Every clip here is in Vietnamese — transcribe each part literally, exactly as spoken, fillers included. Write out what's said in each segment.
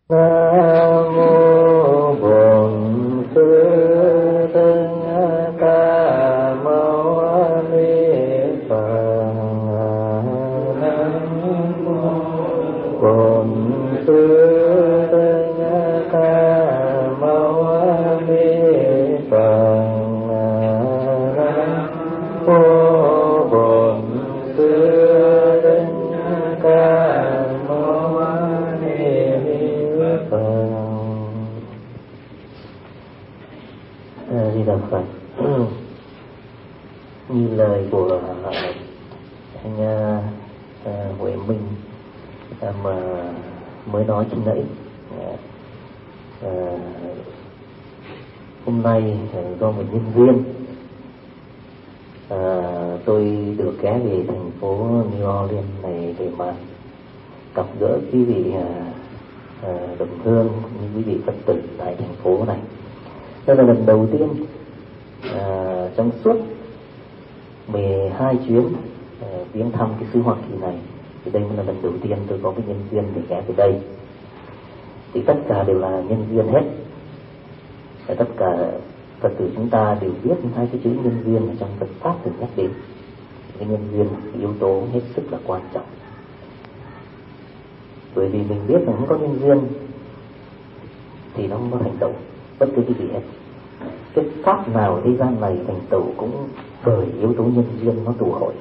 Nam mô Bổn Sư Thích Ca Mâu Ni Phật. Nam mô Bổn Sư Thích Ca Mâu Ni Phật. Nam mô Bổn Sư Thích Ca Mâu Ni Phật. Di Đà Phật. Như lời của anh uh, Huệ Minh uh, mà mới nói trên nãy, uh, hôm nay uh, do một nhân duyên uh, tôi được ghé về thành phố New Orleans này để mà gặp gỡ quý vị uh, uh, đồng hương, những quý vị Phật tử tại thành phố này. Đây là lần đầu tiên uh, trong suốt mười hai chuyến uh, viếng thăm cái xứ Hoa Kỳ này, thì đây là lần đầu tiên tôi có cái nhân duyên để ghé về đây. Thì tất cả đều là nhân duyên hết. Và tất cả Phật tử chúng ta đều biết hai cái chữ nhân duyên ở trong Phật pháp được nhắc đến. Cái nhân duyên là cái yếu tố hết sức là quan trọng. Bởi vì mình biết là không có nhân duyên thì nó không có thành tựu bất cứ cái gì hết. Cái pháp nào thế gian này thành tựu cũng bởi yếu tố nhân duyên nó tụ hội.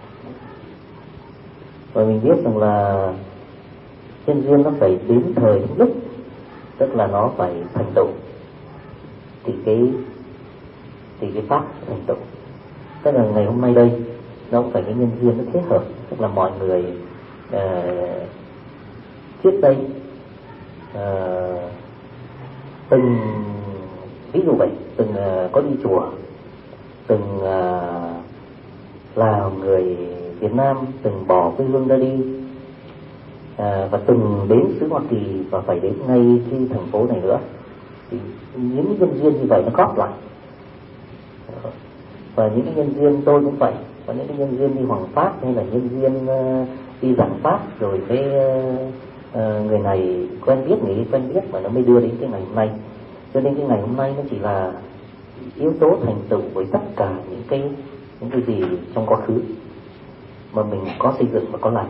Và mình biết rằng là nhân duyên nó phải đến thời đến lúc, tức là nó phải thành tựu thì cái thì cái pháp thành tựu. Tức là ngày hôm nay đây nó cũng phải cái nhân duyên nó kết hợp, tức là mọi người uh, trước đây uh, từng ví dụ vậy, từng uh, có đi chùa, từng uh, là người Việt Nam, từng bỏ quê hương ra đi, à, và từng đến xứ Hoa Kỳ và phải đến ngay cái thành phố này nữa. Thì những cái nhân duyên như vậy nó góp lại. Và những cái nhân duyên tôi cũng vậy, và những cái nhân duyên đi Hoàng Pháp hay là nhân duyên uh, đi giảng Pháp rồi với uh, uh, người này quen biết, người quen biết mà nó mới đưa đến cái ngày hôm nay. Cho nên cái ngày hôm nay nó chỉ là yếu tố thành tựu với tất cả những cái những cái gì trong quá khứ mà mình có xây dựng và có làm.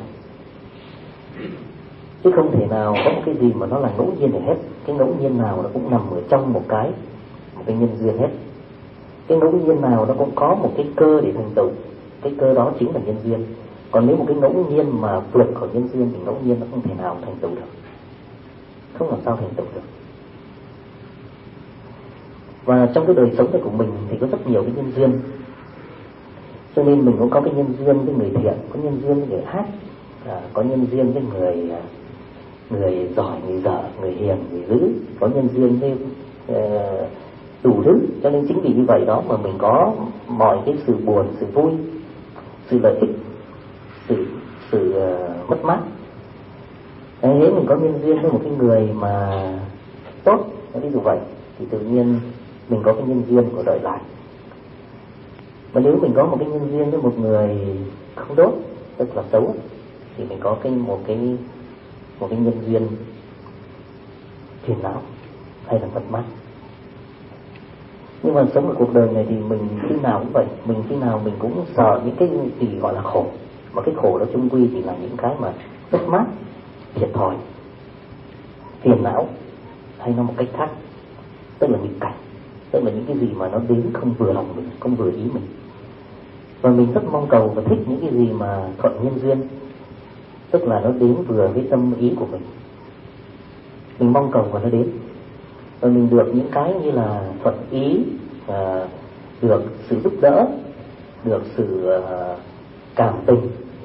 Chứ không thể nào có một cái gì mà nó là ngẫu nhiên để hết. Cái ngẫu nhiên nào nó cũng nằm ở trong một cái một cái nhân duyên hết. Cái ngẫu nhiên nào nó cũng có một cái cơ để thành tựu. Cái cơ đó chính là nhân duyên. Còn nếu một cái ngẫu nhiên mà vượt khỏi nhân duyên thì ngẫu nhiên nó không thể nào thành tựu được. Không làm sao thành tựu được. Và trong cái đời sống này của mình thì có rất nhiều cái nhân duyên. Cho nên mình cũng có cái nhân duyên với người thiện, có nhân duyên với người ác, à, có nhân duyên với người người giỏi, người dở, người hiền, người dữ, có nhân duyên với uh, đủ thứ. Cho nên chính vì như vậy đó mà mình có mọi cái sự buồn, sự vui, sự lợi ích, sự sự uh, mất mát. Nếu mình có nhân duyên với một cái người mà tốt, ví dụ vậy, thì tự nhiên mình có cái nhân duyên của đợi lại. Mà nếu mình có một cái nhân duyên với một người không tốt, tức là xấu, thì mình có cái một cái một cái nhân duyên phiền não hay là mất mát. Nhưng mà sống ở cuộc đời này thì mình khi nào cũng vậy, mình khi nào mình cũng sợ những cái gì gọi là khổ, mà cái khổ đó chung quy thì là những cái mà mất mát, thiệt thòi, phiền não, hay nói một cách khác, tức là nghịch cảnh, tức là những cái gì mà nó đến không vừa lòng mình, không vừa ý mình. Và mình rất mong cầu và thích những cái gì mà thuận nhân duyên, tức là nó đến vừa với tâm ý của mình. Mình mong cầu và nó đến. Và mình được những cái như là thuận ý, à, được sự giúp đỡ, được sự à, cảm tình,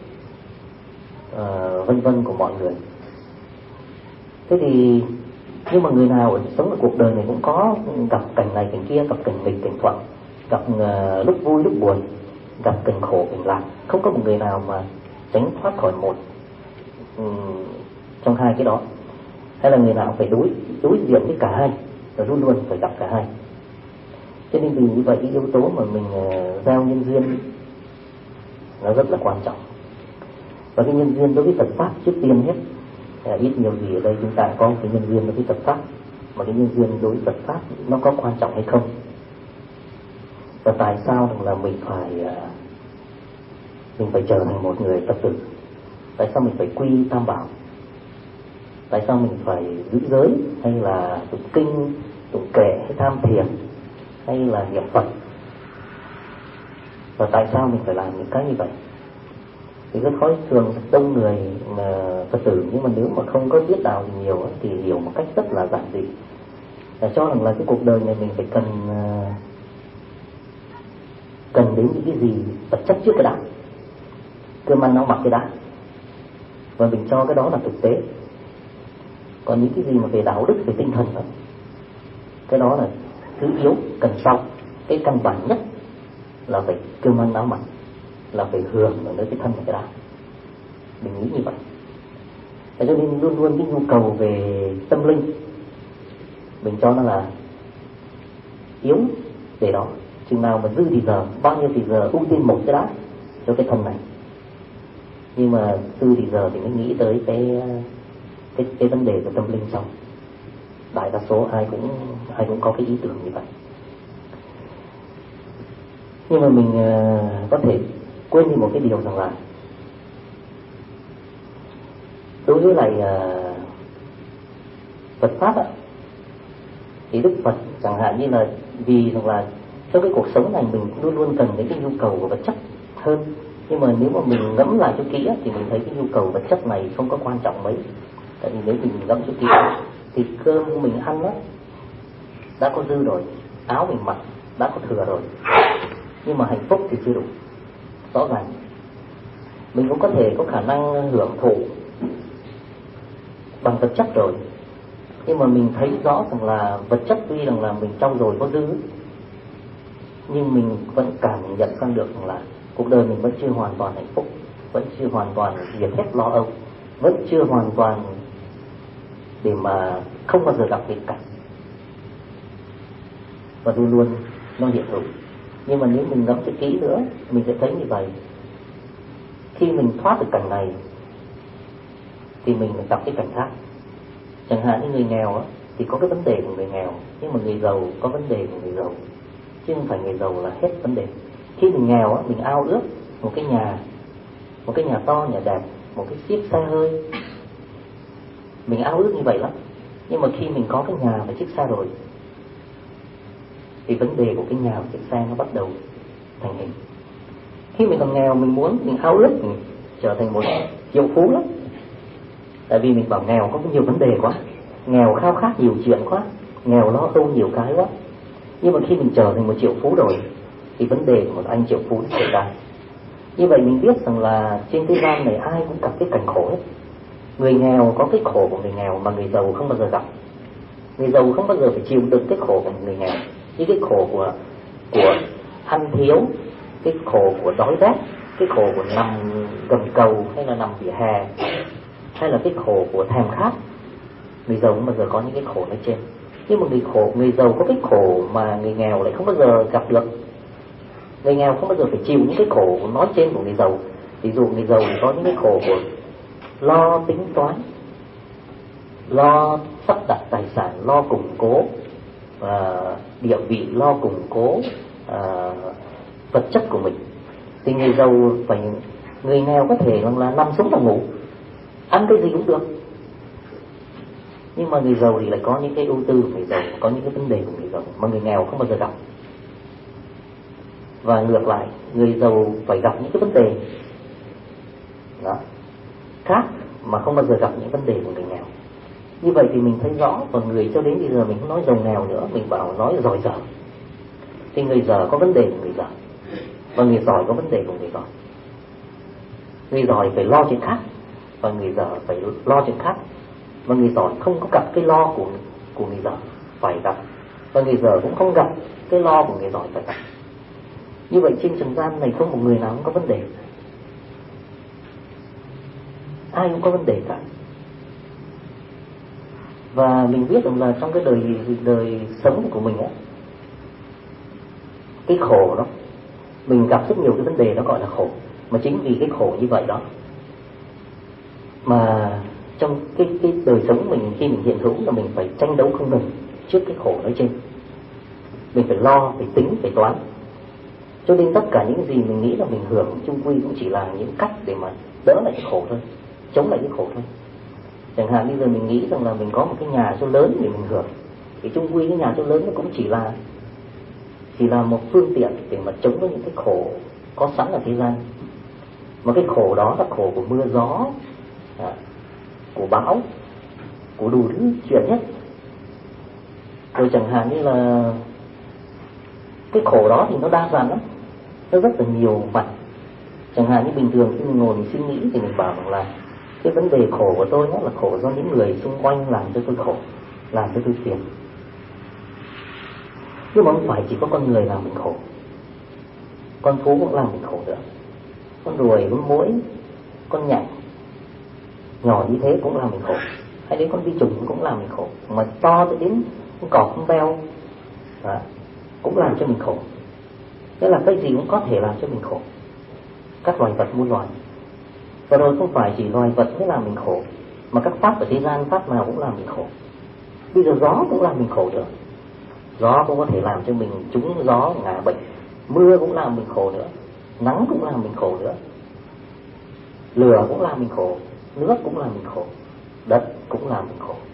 à, vân vân của mọi người. Thế thì nhưng mà người nào sống ở cuộc đời này cũng có gặp cảnh này cảnh kia, gặp cảnh nghịch cảnh thuận, gặp uh, lúc vui lúc buồn, gặp cảnh khổ cảnh lạc. Không có một người nào mà tránh thoát khỏi một um, trong hai cái đó. Hay là người nào phải đối đối diện với cả hai, và luôn luôn phải gặp cả hai. Cho nên vì như vậy cái yếu tố mà mình uh, giao nhân duyên nó rất là quan trọng. Và cái nhân duyên đối với Phật pháp trước tiên hết À, ít nhiều gì ở đây chúng ta có cái nhân duyên đối với Phật pháp, mà cái nhân duyên đối với Phật pháp nó có quan trọng hay không? Và tại sao là mình phải mình phải trở thành một người Phật tử? Tại sao mình phải quy tam bảo? Tại sao mình phải giữ giới, hay là tụng kinh, tụng kệ, hay tham thiền, hay là niệm Phật? Và tại sao mình phải làm những cái như vậy? Thì rất khó, thường đông người Phật tử, nhưng mà nếu mà không có biết đạo gì nhiều thì hiểu một cách rất là giản dị, là cho rằng là cái cuộc đời này mình phải cần cần đến những cái gì vật chất trước cái đã, cơm ăn áo mặc cái đã, và mình cho cái đó là thực tế. Còn những cái gì mà về đạo đức, về tinh thần đó, cái đó là thứ yếu cần sau. Cái căn bản nhất là phải cơm ăn áo mặc, là phải hưởng ở nơi cái thân này cái đã. Mình nghĩ như vậy. Thế cho nên luôn luôn cái nhu cầu về tâm linh mình cho nó là yếu để đó. Chừng nào mà dư thì giờ, bao nhiêu thì giờ ưu tiên một cái đã cho cái thân này. Nhưng mà dư thì giờ thì mới nghĩ tới cái cái cái vấn đề của tâm linh sau. Đại đa số ai cũng ai cũng có cái ý tưởng như vậy. Nhưng mà mình uh, có thể quên đi một cái điều rằng là đối với lại uh, Phật pháp á, thì Đức Phật chẳng hạn như là vì rằng là trong cái cuộc sống này mình luôn luôn cần đến cái nhu cầu của vật chất hơn. Nhưng mà nếu mà mình ngẫm lại cho kỹ á, thì mình thấy cái nhu cầu vật chất này không có quan trọng mấy. Tại vì nếu mình ngẫm cho kỹ thì cơm mình ăn á đã có dư rồi, áo mình mặc đã có thừa rồi, nhưng mà hạnh phúc thì chưa đủ. Rõ ràng mình cũng có thể có khả năng hưởng thụ bằng vật chất rồi, nhưng mà mình thấy rõ rằng là vật chất tuy rằng là mình trau dồi có dư, nhưng mình vẫn cảm nhận ra được rằng là cuộc đời mình vẫn chưa hoàn toàn hạnh phúc, vẫn chưa hoàn toàn diệt hết lo âu, vẫn chưa hoàn toàn để mà không bao giờ gặp nghịch cảnh, và luôn luôn nó hiện hữu. Nhưng mà nếu mình ngẫm cho kỹ nữa, mình sẽ thấy như vậy. Khi mình thoát được cảnh này thì mình gặp cái cảnh khác. Chẳng hạn như người nghèo á, thì có cái vấn đề của người nghèo, nhưng mà người giàu có vấn đề của người giàu, chứ không phải người giàu là hết vấn đề. Khi mình nghèo á, mình ao ước một cái nhà, một cái nhà to, nhà đẹp, một cái chiếc xe hơi. Mình ao ước như vậy lắm. Nhưng mà khi mình có cái nhà và chiếc xe rồi thì vấn đề của cái nhà và chiếc xe nó bắt đầu thành hình. Khi mình còn nghèo, mình muốn, mình ao ước mình trở thành một triệu phú lắm. Tại vì mình bảo nghèo có nhiều vấn đề quá, nghèo khao khát nhiều chuyện quá, nghèo lo âu nhiều cái quá. Nhưng mà khi mình trở thành một triệu phú rồi thì vấn đề của một anh triệu phú xảy ra. Như vậy mình biết rằng là trên thế gian này ai cũng gặp cái cảnh khổ hết. Người nghèo có cái khổ của người nghèo mà người giàu không bao giờ gặp. Người giàu không bao giờ phải chịu đựng cái khổ của người nghèo, như cái khổ của của ăn thiếu, cái khổ của đói rét, cái khổ của nằm gầm cầu hay là nằm vỉa hè, hay là cái khổ của thèm khát. Người giàu không bao giờ có những cái khổ nói trên. Nhưng mà người khổ, người giàu có cái khổ mà người nghèo lại không bao giờ gặp được. Người nghèo không bao giờ phải chịu những cái khổ nói trên của người giàu. Ví dụ người giàu có những cái khổ của lo tính toán, lo sắp đặt tài sản, lo củng cố uh, địa vị, lo củng cố uh, vật chất của mình. Thì người giàu phải, người nghèo có thể là nằm xuống và ngủ, ăn cái gì cũng được. Nhưng mà người giàu thì lại có những cái ưu tư của người giàu, có những cái vấn đề của người giàu mà người nghèo không bao giờ gặp. Và ngược lại, người giàu phải gặp những cái vấn đề đó khác mà không bao giờ gặp những vấn đề của người nghèo. Như vậy thì mình thấy rõ. Còn người cho đến bây giờ mình không nói giàu nghèo nữa, mình bảo nói giỏi dở. Thì người dở có vấn đề của người dở, và người giỏi có vấn đề của người giỏi. Người giỏi phải lo chuyện khác, và người dở phải lo chuyện khác. Và người giỏi không có gặp cái lo của của người dở phải gặp, và người dở cũng không gặp cái lo của người giỏi phải gặp. Như vậy trên trần gian này không một người nào không có vấn đề, ai cũng có vấn đề cả. Và mình biết rằng là trong cái đời đời sống của mình á, cái khổ đó, mình gặp rất nhiều cái vấn đề, nó gọi là khổ. Mà chính vì cái khổ như vậy đó mà trong cái cái đời sống mình khi mình hiện hữu là mình phải tranh đấu không ngừng trước cái khổ nói trên. Mình phải lo, phải tính, phải toán. Cho nên tất cả những gì mình nghĩ là mình hưởng chung quy cũng chỉ là những cách để mà đỡ lại cái khổ thôi, chống lại cái khổ thôi. Chẳng hạn bây giờ mình nghĩ rằng là mình có một cái nhà số lớn để mình hưởng, thì chung quy cái nhà số lớn nó cũng chỉ là chỉ là một phương tiện để mà chống với những cái khổ có sẵn ở thế gian. Mà cái khổ đó là khổ của mưa gió, à, của bão, của đủ thứ chuyện hết. Rồi chẳng hạn như là cái khổ đó thì nó đa dạng lắm, nó rất là nhiều mặt. Chẳng hạn như bình thường khi mình ngồi mình suy nghĩ thì mình bảo rằng là cái vấn đề khổ của tôi nó là khổ do những người xung quanh làm cho tôi khổ, làm cho tôi phiền. Nhưng mà không phải chỉ có con người làm mình khổ, con thú cũng làm mình khổ nữa, con ruồi, con muỗi, con nhện nhỏ như thế cũng làm mình khổ, hay đến con vi trùng cũng làm mình khổ, mà to tới đến con cọp, con beo à, cũng làm cho mình khổ. Thế là cái gì cũng có thể làm cho mình khổ, các loài vật muôn loài. Và rồi không phải chỉ loài vật mới làm mình khổ, mà các pháp ở thế gian pháp nào cũng làm mình khổ. Bây giờ gió cũng làm mình khổ nữa, gió cũng có thể làm cho mình trúng gió ngã bệnh, mưa cũng làm mình khổ nữa, nắng cũng làm mình khổ nữa, lửa cũng làm mình khổ, nước cũng làm mình khổ, đất cũng làm mình khổ.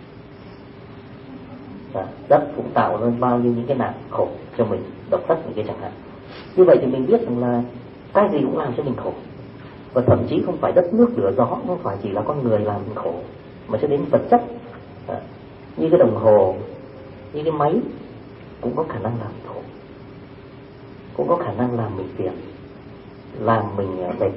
À, đất cũng tạo nên bao nhiêu những cái nạn khổ cho mình, độc đất những cái chẳng hạn. Như vậy thì mình biết rằng là cái gì cũng làm cho mình khổ. Và thậm chí không phải đất nước lửa gió, không phải chỉ là con người làm mình khổ, mà cho đến vật chất à, như cái đồng hồ, như cái máy cũng có khả năng làm mình khổ, cũng có khả năng làm mình phiền, làm mình mệt.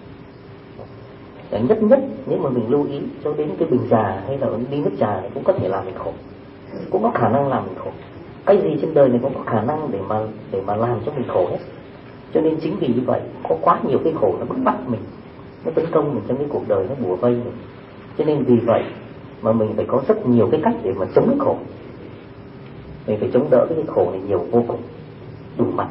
Nhất nhất nếu mà mình lưu ý cho đến cái bình trà hay là ly nước trà cũng có thể làm mình khổ, cũng có khả năng làm mình khổ. Cái gì trên đời này cũng có khả năng để mà để mà làm cho mình khổ hết. Cho nên chính vì như vậy có quá nhiều cái khổ nó bức bắt mình, nó tấn công mình trong cái cuộc đời, nó bủa vây mình. Cho nên vì vậy mà mình phải có rất nhiều cái cách để mà chống cái khổ. Mình phải chống đỡ cái khổ này nhiều vô cùng, đủ mặt.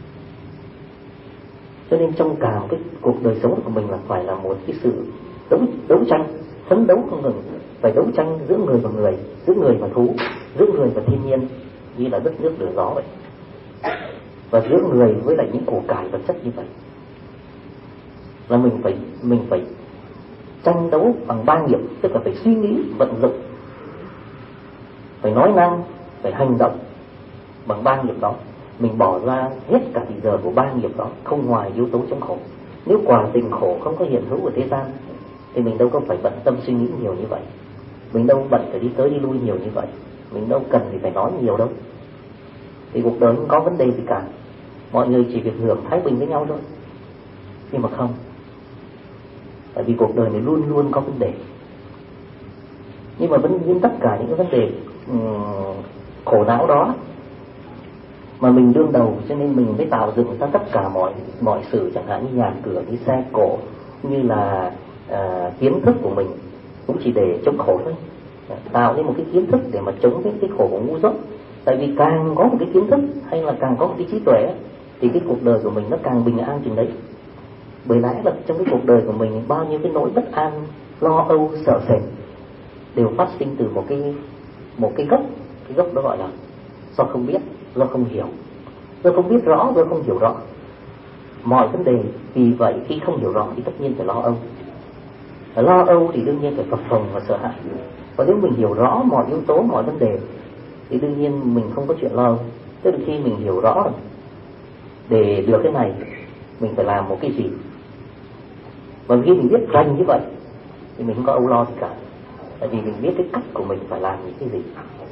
Cho nên trong cả một cái cuộc đời sống của mình là phải là một cái sự đấu, đấu tranh, phấn đấu không ngừng. Phải đấu tranh giữa người và người, giữa người và thú, giữa người và thiên nhiên, như là đất nước lửa gió vậy. Và giữa người với lại những của cải vật chất như vậy. Là mình phải mình phải tranh đấu bằng ba nghiệp, tức là phải suy nghĩ, vận dụng, phải nói năng, phải hành động bằng ba nghiệp đó. Mình bỏ ra hết cả thì giờ của ba nghiệp đó, không ngoài yếu tố chống khổ. Nếu quả tình khổ không có hiện hữu ở thế gian thì mình đâu có phải bận tâm suy nghĩ nhiều như vậy, mình đâu bận phải đi tới đi lui nhiều như vậy, mình đâu cần thì phải nói nhiều đâu. Thì cuộc đời không có vấn đề gì cả, mọi người chỉ việc hưởng thái bình với nhau thôi. Nhưng mà không, tại vì cuộc đời này luôn luôn có vấn đề. Nhưng mà vẫn nhiên tất cả những cái vấn đề um, khổ não đó mà mình đương đầu, cho nên mình mới tạo dựng ra tất cả mọi mọi sự, chẳng hạn như nhà cửa, như xe cộ, như là à, kiến thức của mình cũng chỉ để chống khổ thôi, tạo nên một cái kiến thức để mà chống cái cái khổ của ngu dốt. Tại vì càng có một cái kiến thức hay là càng có một cái trí tuệ thì cái cuộc đời của mình nó càng bình an chừng đấy. Bởi lẽ là trong cái cuộc đời của mình bao nhiêu cái nỗi bất an, lo âu, sợ sệt đều phát sinh từ một cái một cái gốc, cái gốc đó gọi là do không biết, do không hiểu, do không biết rõ, do không hiểu rõ mọi vấn đề. Vì vậy khi không hiểu rõ thì tất nhiên phải lo âu. Và lo âu thì đương nhiên phải phập phồng và sợ hãi. Và nếu mình hiểu rõ mọi yếu tố, mọi vấn đề thì đương nhiên mình không có chuyện lo âu. Tức là khi mình hiểu rõ để được cái này mình phải làm một cái gì, và khi mình biết rành như vậy thì mình không có âu lo gì cả. Tại vì mình biết cái cách của mình phải làm những cái gì.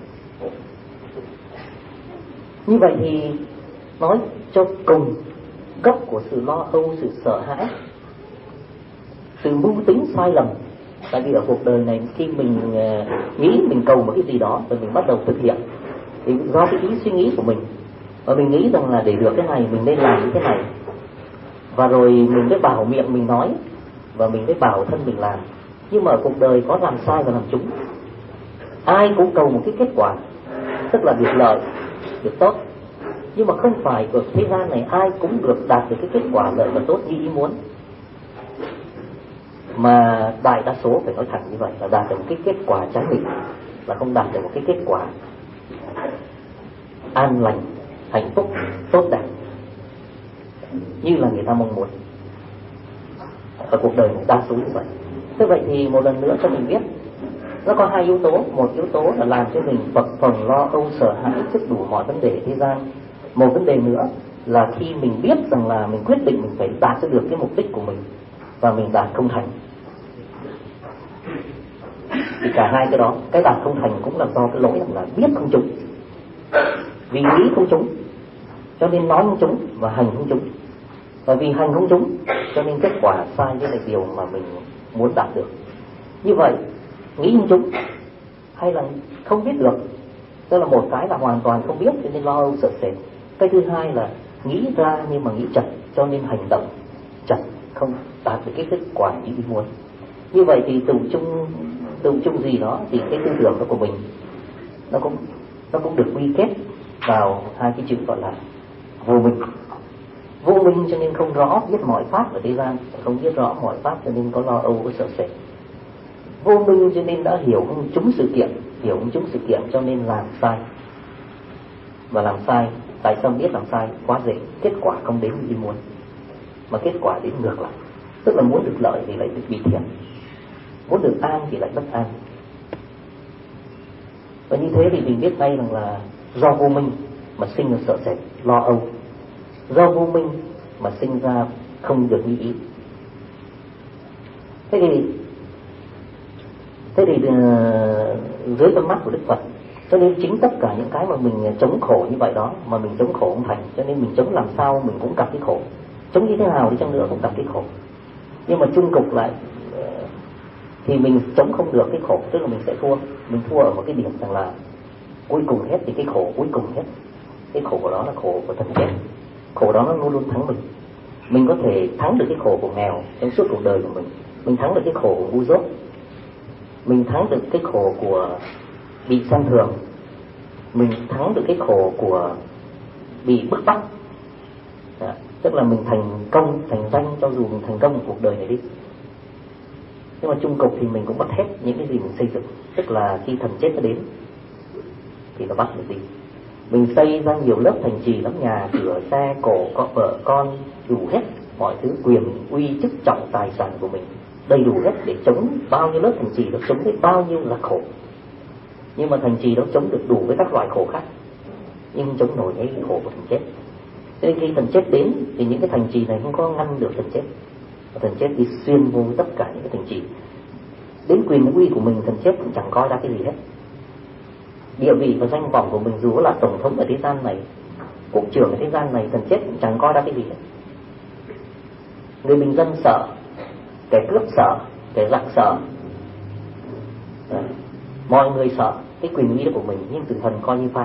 Như vậy thì nói cho cùng, gốc của sự lo âu, sự sợ hãi, sự mưu tính sai lầm. Tại vì ở cuộc đời này khi mình uh, nghĩ mình cầu một cái gì đó rồi mình bắt đầu thực hiện thì do cái ý suy nghĩ của mình, và mình nghĩ rằng là để được cái này mình nên làm những cái này, và rồi mình mới bảo miệng mình nói và mình mới bảo thân mình làm. Nhưng mà ở cuộc đời có làm sai và làm trúng. Ai cũng cầu một cái kết quả, tức là việc lợi, việc tốt. Nhưng mà không phải ở thế gian này ai cũng được đạt được cái kết quả lợi và tốt như ý muốn. Mà đại đa số phải nói thẳng như vậy là đạt được một cái kết quả trái nghịch, là không đạt được một cái kết quả an lành, hạnh phúc, tốt đẹp như là người ta mong muốn ở cuộc đời một đa số như vậy. Thế vậy thì một lần nữa cho mình biết, nó có hai yếu tố. Một yếu tố là làm cho mình phập phồng lo âu sợ hãi trước đủ mọi vấn đề thế gian. Một vấn đề nữa là khi mình biết rằng là mình quyết định mình phải đạt được cái mục đích của mình và mình đạt không thành, thì cả hai cái đó, cái đạt không thành cũng là do cái lỗi là biết không trúng, vì nghĩ không trúng cho nên nói không trúng và hành không trúng, và vì hành không trúng cho nên kết quả sai với lại điều mà mình muốn đạt được. Như vậy nghĩ không trúng hay là không biết được, tức là một cái là hoàn toàn không biết cho nên lo âu sợ sệt. Cái thứ hai là nghĩ ra nhưng mà nghĩ chật cho nên hành động chật, không đạt được cái kết quả như ý muốn. Như vậy thì tự chung tự chung gì đó thì cái tư tưởng đó của mình nó cũng nó cũng được quy kết vào hai cái chữ gọi là vô minh. Vô minh cho nên không rõ biết mọi pháp ở thế gian, không biết rõ mọi pháp cho nên có lo âu, có sợ sệt. Vô minh cho nên đã hiểu không trúng sự kiện, hiểu không trúng sự kiện cho nên làm sai. Và làm sai, tại sao biết làm sai? Quá dễ, kết quả không đến như ý muốn, mà kết quả đến ngược lại. Tức là muốn được lợi thì lại bị thiệt, muốn được an thì lại bất an. Và như thế thì mình biết ngay rằng là do vô minh mà sinh ra sợ sệt, lo âu. Do vô minh mà sinh ra không được như ý. Thế thì Thế thì uh, dưới con mắt của Đức Phật, cho nên chính tất cả những cái mà mình chống khổ như vậy đó, mà mình chống khổ không thành, cho nên mình chống làm sao mình cũng gặp cái khổ. Chống như thế nào đi chăng nữa cũng gặp cái khổ. Nhưng mà chung cục lại uh, thì mình chống không được cái khổ, tức là mình sẽ thua. Mình thua ở một cái điểm rằng là cuối cùng hết thì cái khổ cuối cùng hết. Cái khổ của đó là khổ của thần chết. Khổ đó nó luôn luôn thắng mình. Mình có thể thắng được cái khổ của nghèo trong suốt cuộc đời của mình. Mình thắng được cái khổ của ngu dốt. Mình thắng được cái khổ của bị xem thường. Mình thắng được cái khổ của bị bức bách. Đó. Tức là mình thành công, thành danh cho dù mình thành công một cuộc đời này đi. Nhưng mà chung cục thì mình cũng bắt hết những cái gì mình xây dựng. Tức là khi thần chết nó đến thì nó bắt được đi. Mình xây ra nhiều lớp thành trì lắm, nhà, cửa, xe, cổ, có vợ, con, đủ hết mọi thứ quyền, uy, chức trọng, tài sản của mình đầy đủ hết để chống bao nhiêu lớp thành trì, nó chống với bao nhiêu là khổ. Nhưng mà thành trì nó chống được đủ với các loại khổ khác, nhưng không chống nổi cái khổ của thần chết. Cho nên khi thần chết đến thì những cái thành trì này không có ngăn được thần chết. Và thần chết đi xuyên vô tất cả những cái thành trì. Đến quyền uy của mình thần chết cũng chẳng coi ra cái gì hết. Địa vị và danh vọng của mình dù là tổng thống ở thế gian này, quốc trưởng ở thế gian này, thần chết cũng chẳng coi ra cái gì hết. Người bình dân sợ, kẻ cướp sợ, kẻ giặc sợ. Đấy. Mọi người sợ cái quyền uy của mình, nhưng tử thần coi như pha.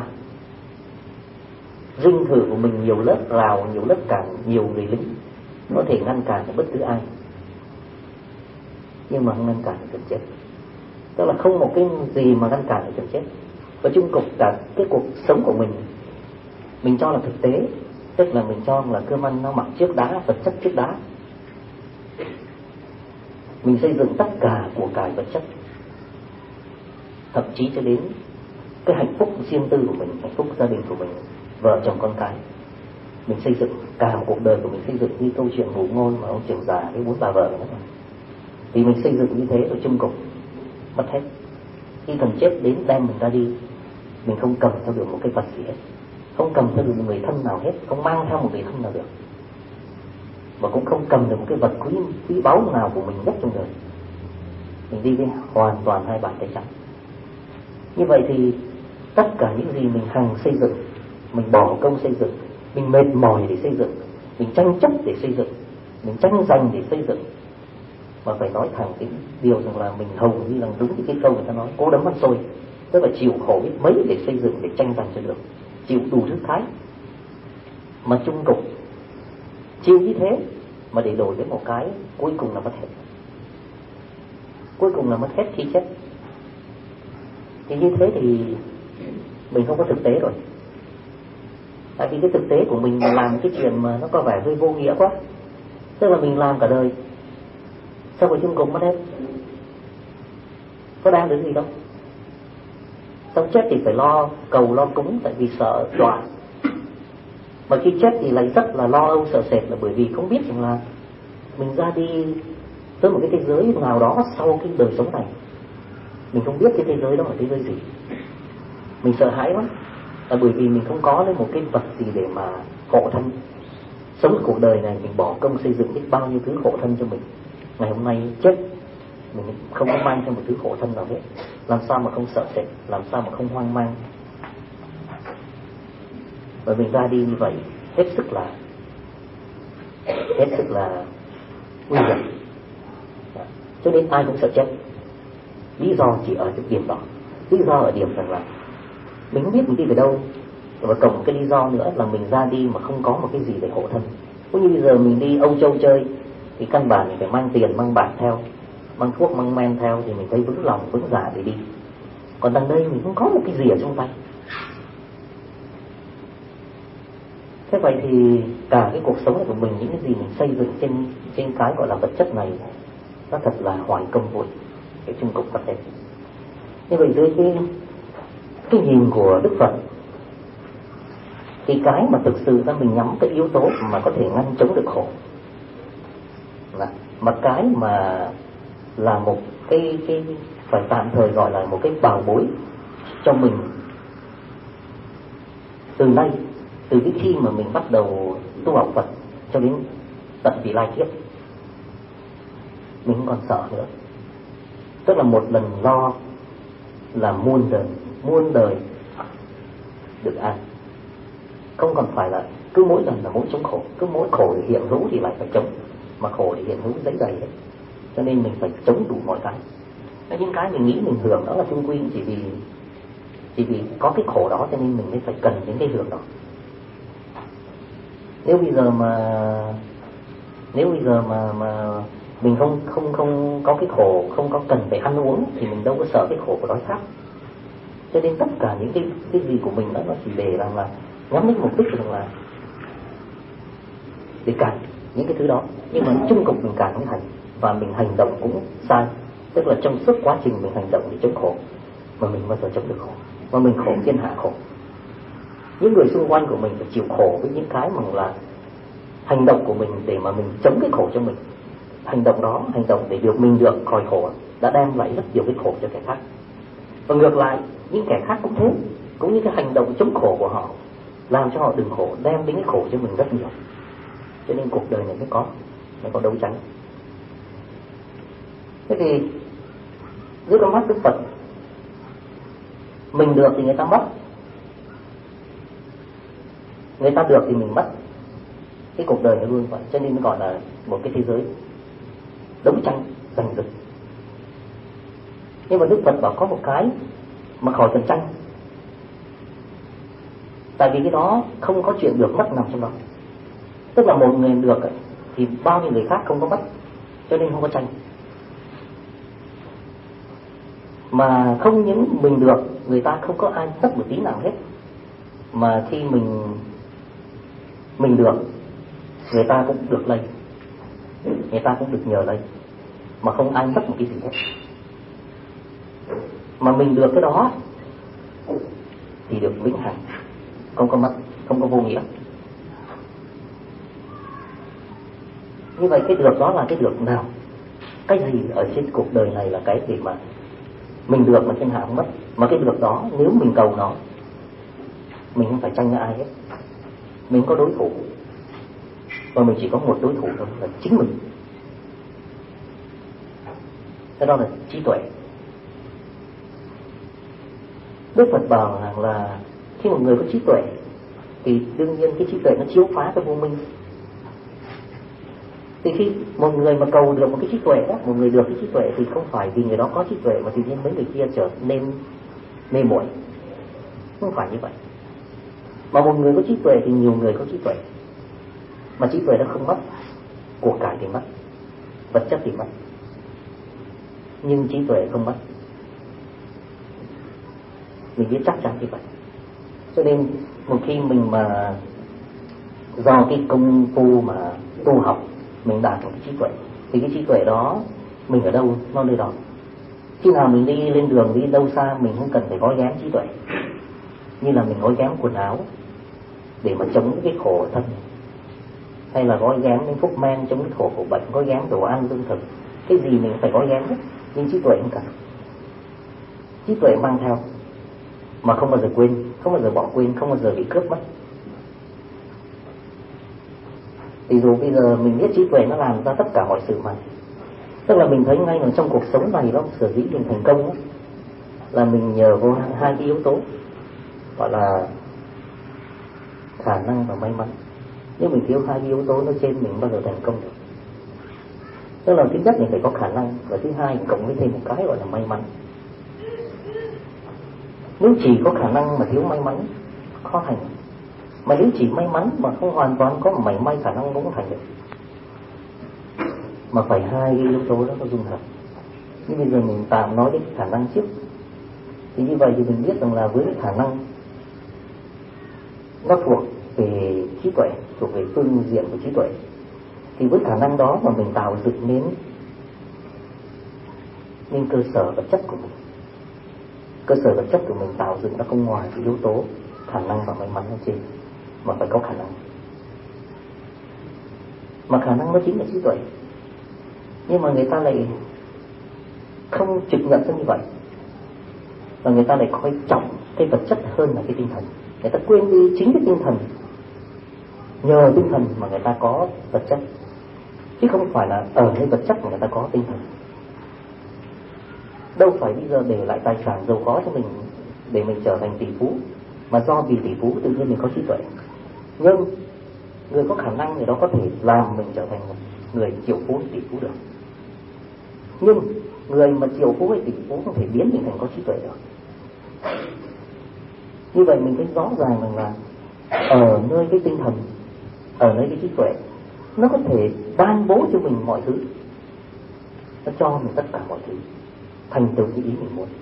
Dinh thự của mình nhiều lớp rào, nhiều lớp cản, nhiều người lính có thể ngăn cản được bất cứ ai, nhưng mà không ngăn cản được thần chết. Tức là không một cái gì mà ngăn cản được thần chết. Và chung cục cả cái cuộc sống của mình, mình cho là thực tế, tức là mình cho là cơm ăn nó mặc trước đá, vật chất trước đá. Mình xây dựng tất cả của cải vật chất, thậm chí cho đến cái hạnh phúc riêng tư của mình, hạnh phúc gia đình của mình, vợ chồng con cái. Mình xây dựng cả một cuộc đời của mình, xây dựng như câu chuyện ngụ ngôn mà ông trưởng già với bốn bà vợ đó. Thì mình xây dựng như thế rồi chung cục mất hết. Khi thần chết đến đem mình ra đi, mình không cầm theo được một cái vật gì hết, không cầm theo được một người thân nào hết, không mang theo một người thân nào được, và cũng không cầm được một cái vật quý quý báu nào của mình nhất trong đời. Mình đi với hoàn toàn hai bàn tay trắng. Như vậy thì tất cả những gì mình hằng xây dựng, mình bỏ công xây dựng, mình mệt mỏi để xây dựng, mình tranh chấp để xây dựng, mình tranh giành để xây dựng, mà phải nói thẳng cái điều rằng là mình hầu như là đúng cái câu người ta nói cố đấm ăn xôi. Tức là chịu khổ biết mấy để xây dựng, để tranh giành cho được, chịu đủ thứ thái. Mà chung cục chịu như thế mà để đổi đến một cái cuối cùng là mất hết. Cuối cùng là mất hết khi chết. Thì như thế thì mình không có thực tế rồi. Tại vì cái thực tế của mình là làm cái chuyện mà nó có vẻ hơi vô nghĩa quá. Tức là mình làm cả đời, Sau rồi chung cục mất hết, có đang được gì đâu. Sống chết thì phải lo cầu lo cúng, tại vì sợ đọa. Mà khi chết thì lại rất là lo âu sợ sệt, là bởi vì không biết rằng là mình ra đi tới một cái thế giới nào đó sau cái đời sống này. Mình không biết cái thế giới đó là thế giới gì. Mình sợ hãi lắm, là bởi vì mình không có lấy một cái vật gì để mà hộ thân. Sống cuộc đời này mình bỏ công xây dựng biết bao nhiêu thứ hộ thân cho mình. Ngày hôm nay chết, mình không có mang theo một thứ hộ thân nào hết. Làm sao mà không sợ sệt, làm sao mà không hoang mang. Bởi mình ra đi như vậy hết sức là Hết sức là nguy hiểm. Cho nên ai cũng sợ chết. Lý do chỉ ở cái điểm đó. Lý do ở điểm rằng là mình không biết mình đi về đâu. Và cộng một cái lý do nữa là mình ra đi mà không có một cái gì để hộ thân. Cũng như bây giờ mình đi Âu Châu chơi thì căn bản mình phải mang tiền, mang bạc theo, mang thuốc, mang men theo, thì mình thấy vững lòng, vững dạ để đi. Còn đằng đây mình không có một cái gì ở trong tay. Thế vậy thì cả cái cuộc sống này của mình, những cái gì mình xây dựng trên trên cái gọi là vật chất này, nó thật là hoài công vội, cái chung cục vật đấy. Như vậy dưới cái cái nhìn của Đức Phật thì cái mà thực sự ra mình nhắm cái yếu tố mà có thể ngăn chống được khổ, mà cái mà là một cái cái phải tạm thời gọi là một cái bảo bối cho mình từ nay, từ cái khi mà mình bắt đầu tu học Phật cho đến tận vị lai kiếp, mình không còn sợ nữa. Tức là một lần lo là muôn đời, muôn đời được an. Không còn phải là cứ mỗi lần là mỗi chống khổ, cứ mỗi khổ thì hiện hữu thì lại phải chống, mà khổ thì hiện hữu dấy đầy đấy. Cho nên mình phải chống đủ mọi cái. Những cái mình nghĩ mình hưởng đó là chung quy chỉ vì chỉ vì có cái khổ đó cho nên mình mới phải cần những cái hưởng đó. Nếu bây giờ mà nếu bây giờ mà mà mình không không không có cái khổ, không có cần phải ăn uống thì mình đâu có sợ cái khổ của đói khát. Cho nên tất cả những cái cái gì của mình đó nó chỉ để rằng là nhắm đến mục đích rằng là để cản những cái thứ đó. Nhưng mà chung cục mình cản không thành, và mình hành động cũng sai. Tức là trong suốt quá trình mình hành động để chống khổ mà mình bao giờ chống được khổ, mà mình khổ thiên hạ khổ. Những người xung quanh của mình phải chịu khổ với những cái mà là hành động của mình để mà mình chống cái khổ cho mình. Hành động đó, hành động để được mình được khỏi khổ đã đem lại rất nhiều cái khổ cho kẻ khác. Và ngược lại, những kẻ khác cũng thế, cũng như cái hành động chống khổ của họ làm cho họ đừng khổ, đem đến cái khổ cho mình rất nhiều. Cho nên cuộc đời này mới có mới có đấu tranh. Thế thì dưới con mắt Đức Phật, mình được thì người ta mất, người ta được thì mình mất. Cái cuộc đời nó luôn vậy, cho nên nó gọi là một cái thế giới đấu tranh giành giật. Nhưng mà Đức Phật bảo có một cái mà khỏi cần tranh, tại vì cái đó không có chuyện được mất nằm trong đó. Tức là một người được thì bao nhiêu người khác không có mất, cho nên không có tranh. Mà không những mình được, người ta không có ai mất một tí nào hết. Mà khi mình mình được, người ta cũng được lây, người ta cũng được nhờ lây, mà không ai mất một cái gì hết. Mà mình được cái đó thì được vĩnh hằng, không có mất, không có vô nghĩa. Như vậy cái được đó là cái được nào? Cái gì ở trên cuộc đời này là cái gì mà mình được mà thiên hạ không mất? Mà cái được đó nếu mình cầu nó, mình không phải tranh với ai hết, mình có đối thủ, và mình chỉ có một đối thủ thôi là chính mình. Cái đó là trí tuệ. Đức Phật bảo rằng là khi một người có trí tuệ thì đương nhiên cái trí tuệ nó chiếu phá cái vô minh. Thì khi một người mà cầu được một cái trí tuệ đó, một người được cái trí tuệ thì không phải vì người đó có trí tuệ mà tự nhiên mấy người kia trở nên mê muội. Không phải như vậy. Mà một người có trí tuệ thì nhiều người có trí tuệ. Mà trí tuệ nó không mất, của cải thì mất, vật chất thì mất, nhưng trí tuệ không mất. Mình biết chắc chắn như vậy. Cho nên một khi mình mà do cái công phu mà tu học mình đạt được cái trí tuệ, thì cái trí tuệ đó mình ở đâu nó nơi đó. Khi nào mình đi lên đường, đi đâu xa, mình không cần phải gói ghém trí tuệ, như là mình gói ghém quần áo để mà chống cái khổ thân, hay là gói ghém những thuốc men chống cái khổ của bệnh, gói ghém đồ ăn lương thực, cái gì mình phải gói ghém hết, nhưng trí tuệ không cần. Trí tuệ mang theo mà không bao giờ quên, không bao giờ bỏ quên, không bao giờ bị cướp mất. Ví dụ bây giờ mình biết trí tuệ nó làm ra tất cả mọi sự mà, tức là mình thấy ngay ở trong cuộc sống này đó, sở dĩ mình thành công đó, là mình nhờ vô hai cái yếu tố gọi là khả năng và may mắn. Nếu mình thiếu hai cái yếu tố nó trên, mình bao giờ thành công được. Tức là thứ nhất mình phải có khả năng, và thứ hai cộng với thêm một cái gọi là may mắn. Nếu chỉ có khả năng mà thiếu may mắn khó thành, mà nếu chỉ may mắn mà không hoàn toàn có mảy may khả năng cũng không thành được, mà phải hai cái yếu tố đó nó dung hợp. Nhưng bây giờ mình tạm nói đến khả năng trước. Thì như vậy thì mình biết rằng là với khả năng nó thuộc về trí tuệ, thuộc về phương diện của trí tuệ, thì với khả năng đó mà mình tạo dựng nên nên cơ sở vật chất của mình. Cơ sở vật chất của mình tạo dựng nó không ngoài cái yếu tố khả năng và may mắn ở trên, mà phải có khả năng. Mà khả năng nó chính là trí tuệ. Nhưng mà người ta lại không trực nhận ra như vậy, và người ta lại coi trọng cái vật chất hơn là cái tinh thần. Người ta quên đi chính cái tinh thần, nhờ tinh thần mà người ta có vật chất, chứ không phải là ở nơi vật chất mà người ta có tinh thần. Đâu phải bây giờ để lại tài sản giàu có cho mình để mình trở thành tỷ phú, mà do vì tỷ phú tự nhiên mình có trí tuệ. Nhưng người có khả năng, người đó có thể làm mình trở thành một người triệu phú hay tỷ phú được. Nhưng người mà triệu phú hay tỷ phú không thể biến mình thành có trí tuệ được. Như vậy mình thấy rõ ràng rằng là ở nơi cái tinh thần, ở nơi cái trí tuệ, nó có thể ban bố cho mình mọi thứ, nó cho mình tất cả mọi thứ, thành tựu những ý mình muốn.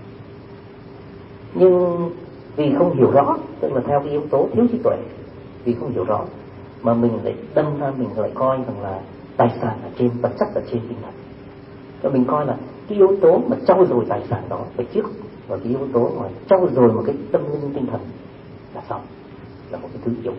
Nhưng vì không hiểu rõ, tức là theo cái yếu tố thiếu trí tuệ, vì không hiểu rõ mà mình lại đâm ra mình lại coi rằng là tài sản ở trên, vật chất ở trên tinh thần. Và mình coi là cái yếu tố mà trau dồi tài sản đó phải trước, và cái yếu tố mà trau dồi một cái tâm linh tinh thần là sau, là một cái thứ yếu.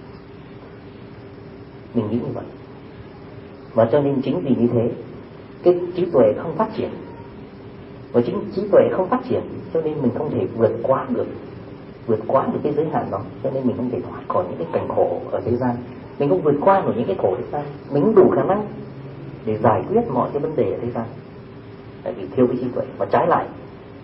Mình nghĩ như vậy. Và cho nên chính vì như thế, cái trí tuệ không phát triển. Và chính trí tuệ không phát triển cho nên mình không thể vượt qua được vượt qua được cái giới hạn đó. Cho nên mình không thể thoát khỏi những cái cảnh khổ ở thế gian. Mình không vượt qua được những cái khổ thế gian. Mình không đủ khả năng để giải quyết mọi cái vấn đề ở thế gian, tại vì thiếu cái trí tuệ. Và trái lại,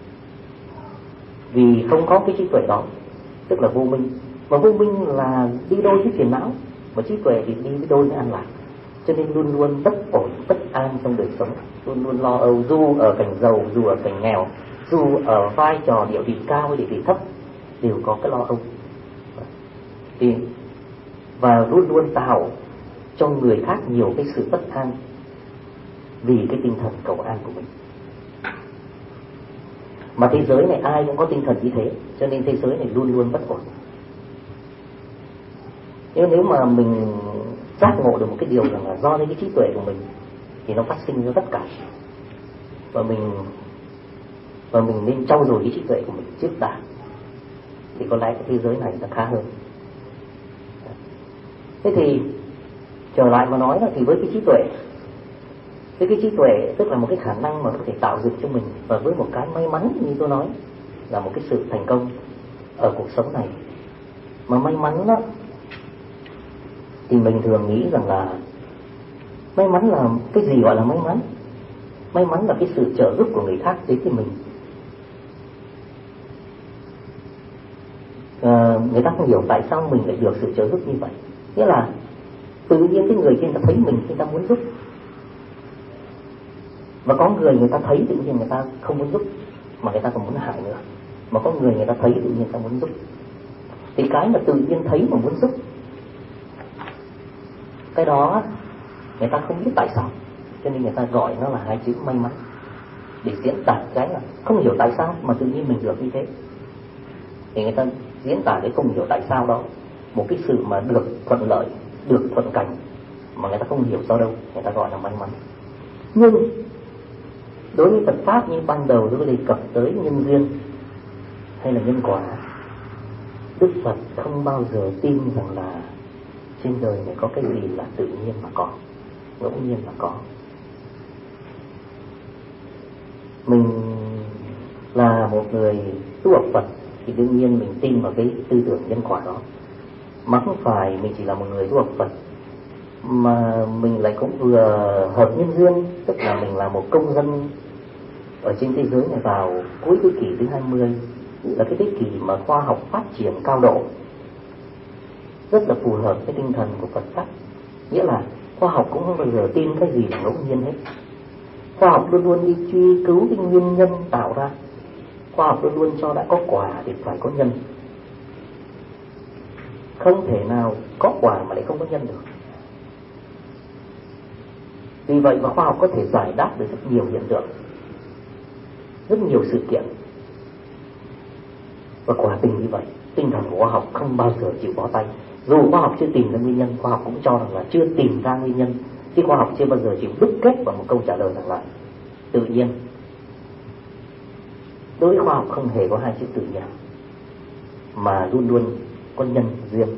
vì không có cái trí tuệ đó, tức là vô minh. Và vô minh là đi đôi với phiền não, và trí tuệ thì đi với đôi với an lạc. Cho nên luôn luôn bất ổn, bất an trong đời sống, luôn luôn lo âu, dù ở cảnh giàu, dù ở cảnh nghèo, dù ở vai trò địa vị cao hay địa vị thấp, đều có cái lo âu. Thì, và luôn luôn tạo cho người khác nhiều cái sự bất an vì cái tinh thần cầu an của mình. Mà thế giới này ai cũng có tinh thần như thế, cho nên thế giới này luôn luôn bất ổn. Nhưng nếu mà mình giác ngộ được một cái điều rằng là do cái trí tuệ của mình thì nó phát sinh ra tất cả, và mình và mình nên trau dồi cái trí tuệ của mình trước đã, thì có lẽ cái thế giới này nó khá hơn. Thế thì trở lại mà nói là thì với cái trí tuệ, với cái trí tuệ tức là một cái khả năng mà có thể tạo dựng cho mình, và với một cái may mắn như tôi nói là một cái sự thành công ở cuộc sống này. Mà may mắn đó thì mình thường nghĩ rằng là may mắn là cái gì gọi là may mắn? May mắn là cái sự trợ giúp của người khác đến với mình. À, người ta không hiểu tại sao mình lại được sự trợ giúp như vậy. Nghĩa là tự nhiên cái người kia ta thấy mình, người ta muốn giúp. Và có người người ta thấy tự nhiên người ta không muốn giúp, mà người ta còn muốn hại nữa. Mà có người người ta thấy tự nhiên người ta muốn giúp. Thì cái mà tự nhiên thấy mà muốn giúp, cái đó người ta không biết tại sao, cho nên người ta gọi nó là hai chữ may mắn, để diễn tả cái là không hiểu tại sao mà tự nhiên mình được như thế. Thì người ta diễn tả cái không hiểu tại sao đó, một cái sự mà được thuận lợi, được thuận cảnh mà người ta không hiểu do đâu, người ta gọi là may mắn. Nhưng Đối với Phật pháp như ban đầu tôi đề cập tới nhân duyên hay là nhân quả, Đức Phật không bao giờ tin rằng là trên đời này có cái gì là tự nhiên mà có, ngẫu nhiên mà có. Mình là một người tu học Phật thì đương nhiên mình tin vào cái tư tưởng nhân quả đó, mà không phải mình chỉ là một người tu học Phật mà mình lại cũng vừa hợp nhân duyên, tức là mình là một công dân ở trên thế giới này vào cuối thế kỷ thứ hai mươi, là cái thế kỷ mà khoa học phát triển cao độ, rất là phù hợp với tinh thần của Phật pháp. Nghĩa là khoa học cũng không bao giờ tin cái gì là ngẫu nhiên hết. Khoa học luôn luôn đi truy cứu cái nguyên nhân tạo ra. Khoa học luôn luôn cho đã có quả thì phải có nhân. Không thể nào có quả mà lại không có nhân được. Vì vậy mà khoa học có thể giải đáp được rất nhiều hiện tượng, rất nhiều sự kiện. Và quả tình như vậy, tinh thần của khoa học không bao giờ chịu bó tay. Dù khoa học chưa tìm ra nguyên nhân, khoa học cũng cho rằng là chưa tìm ra nguyên nhân, chứ khoa học chưa bao giờ chịu đúc kết bằng một câu trả lời rằng là tự nhiên. Đối với khoa học không hề có hai chữ tự nhiên, mà luôn luôn có nhân duyên.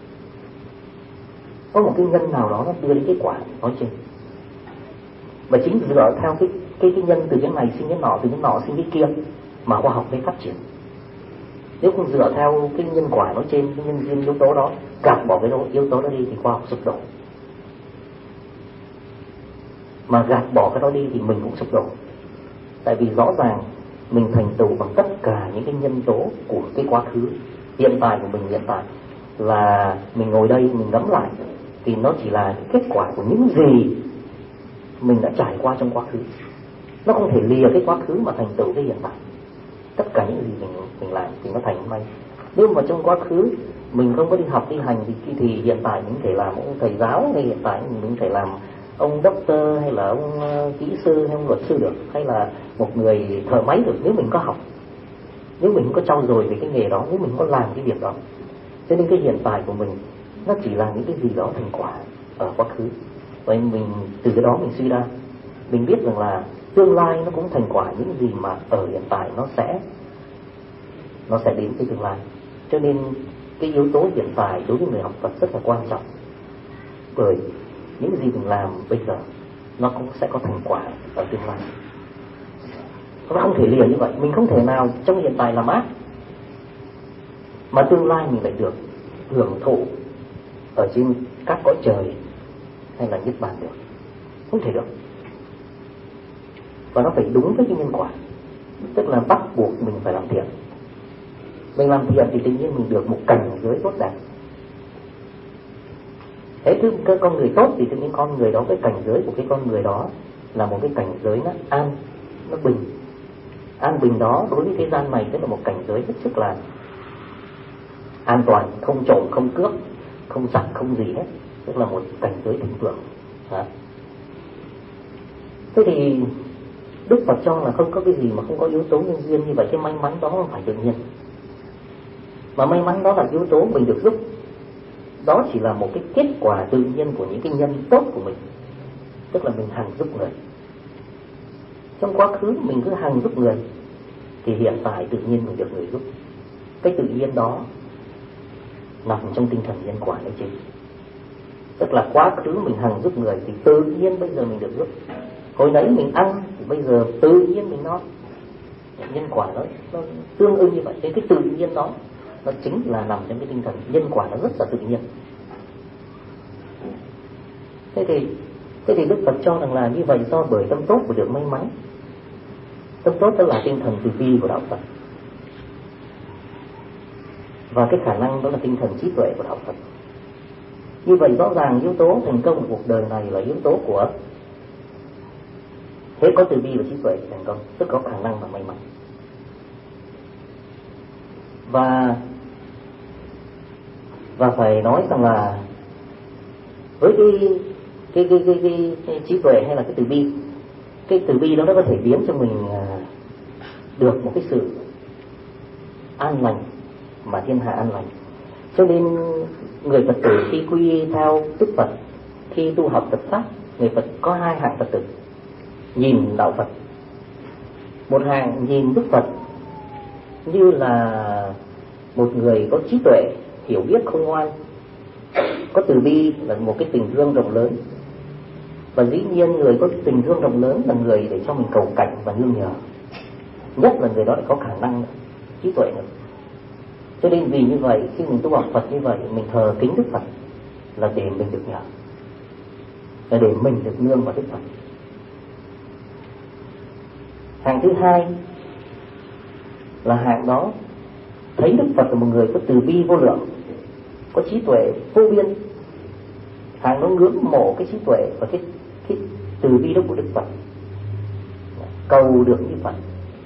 Có một cái nhân nào đó nó đưa đến kết quả nói trên. Và chính dựa theo cái, cái, cái nhân từ cái này sinh cái nọ, từ cái nọ sinh cái kia mà khoa học mới phát triển. Nếu không dựa theo cái nhân quả nói trên, cái nhân duyên yếu tố đó, gạt bỏ cái yếu tố đó đi thì khoa học sụp đổ. Mà gạt bỏ cái đó đi thì mình cũng sụp đổ. Tại vì rõ ràng mình thành tựu bằng tất cả những cái nhân tố của cái quá khứ. Hiện tại của mình hiện tại là mình ngồi đây mình ngẫm lại thì nó chỉ là kết quả của những gì mình đã trải qua trong quá khứ. Nó không thể lìa cái quá khứ mà thành tựu cái hiện tại. Tất cả những gì mình mình làm thì nó thành hôm nay. Nếu mà trong quá khứ mình không có đi học đi hành thì, thì hiện tại mình có thể làm ông thầy giáo, hay hiện tại mình có thể làm ông doctor, hay là ông kỹ sư, hay ông luật sư được, hay là một người thợ máy được nếu mình có học, nếu mình có trau dồi về cái nghề đó, nếu mình có làm cái việc đó. Cho nên cái hiện tại của mình nó chỉ là những cái gì đó thành quả ở quá khứ. Vậy mình từ cái đó mình suy ra, mình biết rằng là tương lai nó cũng thành quả những gì mà ở hiện tại nó sẽ nó sẽ đến cái tương lai. Cho nên cái yếu tố hiện tại đối với người học Phật rất là quan trọng, bởi những gì mình làm bây giờ nó cũng sẽ có thành quả ở tương lai. Nó không thể liền như vậy. Mình không thể nào trong hiện tại làm ác mà tương lai mình lại được hưởng thụ ở trên các cõi trời hay là niết bàn được. Không thể được. Và nó phải đúng với cái nhân quả. Tức là bắt buộc mình phải làm thiện. Mình làm thiện thì tự nhiên mình được một cảnh giới tốt đẹp. Thế thứ cái con người tốt thì tự nhiên con người đó, cái cảnh giới của cái con người đó là một cái cảnh giới nó an, nó bình. An bình đó đối với thế gian này tức là một cảnh giới hết sức là an toàn, không trộm, không cướp, không giặc, không gì hết. Tức là một cảnh giới thịnh vượng. Thế thì Đức Phật cho là không có cái gì mà không có yếu tố nhân duyên. Như vậy cái may mắn đó không phải tự nhiên, mà may mắn đó là yếu tố mình được giúp. Đó chỉ là một cái kết quả tự nhiên của những cái nhân tốt của mình. Tức là mình hằng giúp người. Trong quá khứ mình cứ hằng giúp người thì hiện tại tự nhiên mình được người giúp. Cái tự nhiên đó nằm trong tinh thần nhân quả đấy chứ. Tức là quá khứ mình hằng giúp người thì tự nhiên bây giờ mình được giúp. Hồi nãy mình ăn thì bây giờ tự nhiên mình no. Nhân quả nó, nó tương ưng như vậy. Thế cái tự nhiên đó nó chính là nằm trong cái tinh thần nhân quả, nó rất là tự nhiên. Thế thì Thế thì Đức Phật cho rằng là như vậy do bởi tâm tốt và được may mắn. Tâm tốt đó là tinh thần từ bi của đạo Phật, và cái khả năng đó là tinh thần trí tuệ của đạo Phật. Như vậy rõ ràng yếu tố thành công của cuộc đời này là yếu tố của thế có từ bi và trí tuệ thành công, tức có khả năng và may mắn. Và và phải nói rằng là với cái cái cái cái, cái, cái trí tuệ hay là cái từ bi, cái từ bi đó nó có thể biến cho mình được một cái sự an lành mà thiên hạ an lành. Cho nên người Phật tử khi quy theo Đức Phật, khi tu học Phật pháp, người Phật có hai hạng Phật tử: nhìn đạo Phật Một hạng nhìn Đức Phật như là một người có trí tuệ, hiểu biết khôn ngoan, có từ bi, là một cái tình thương rộng lớn. Và dĩ nhiên người có tình thương rộng lớn là người để cho mình cầu cạnh và nương nhờ, nhất là người đó lại có khả năng trí tuệ nữa. Cho nên vì như vậy, khi mình tu học Phật như vậy, mình thờ kính Đức Phật là để mình được nhờ, là để mình được nương vào Đức Phật. Hạng thứ hai là hạng đó thấy Đức Phật là một người có từ bi vô lượng, có trí tuệ vô biên. Hạng đó ngưỡng mộ cái trí tuệ và cái, cái từ bi đó của Đức Phật, cầu được như Phật,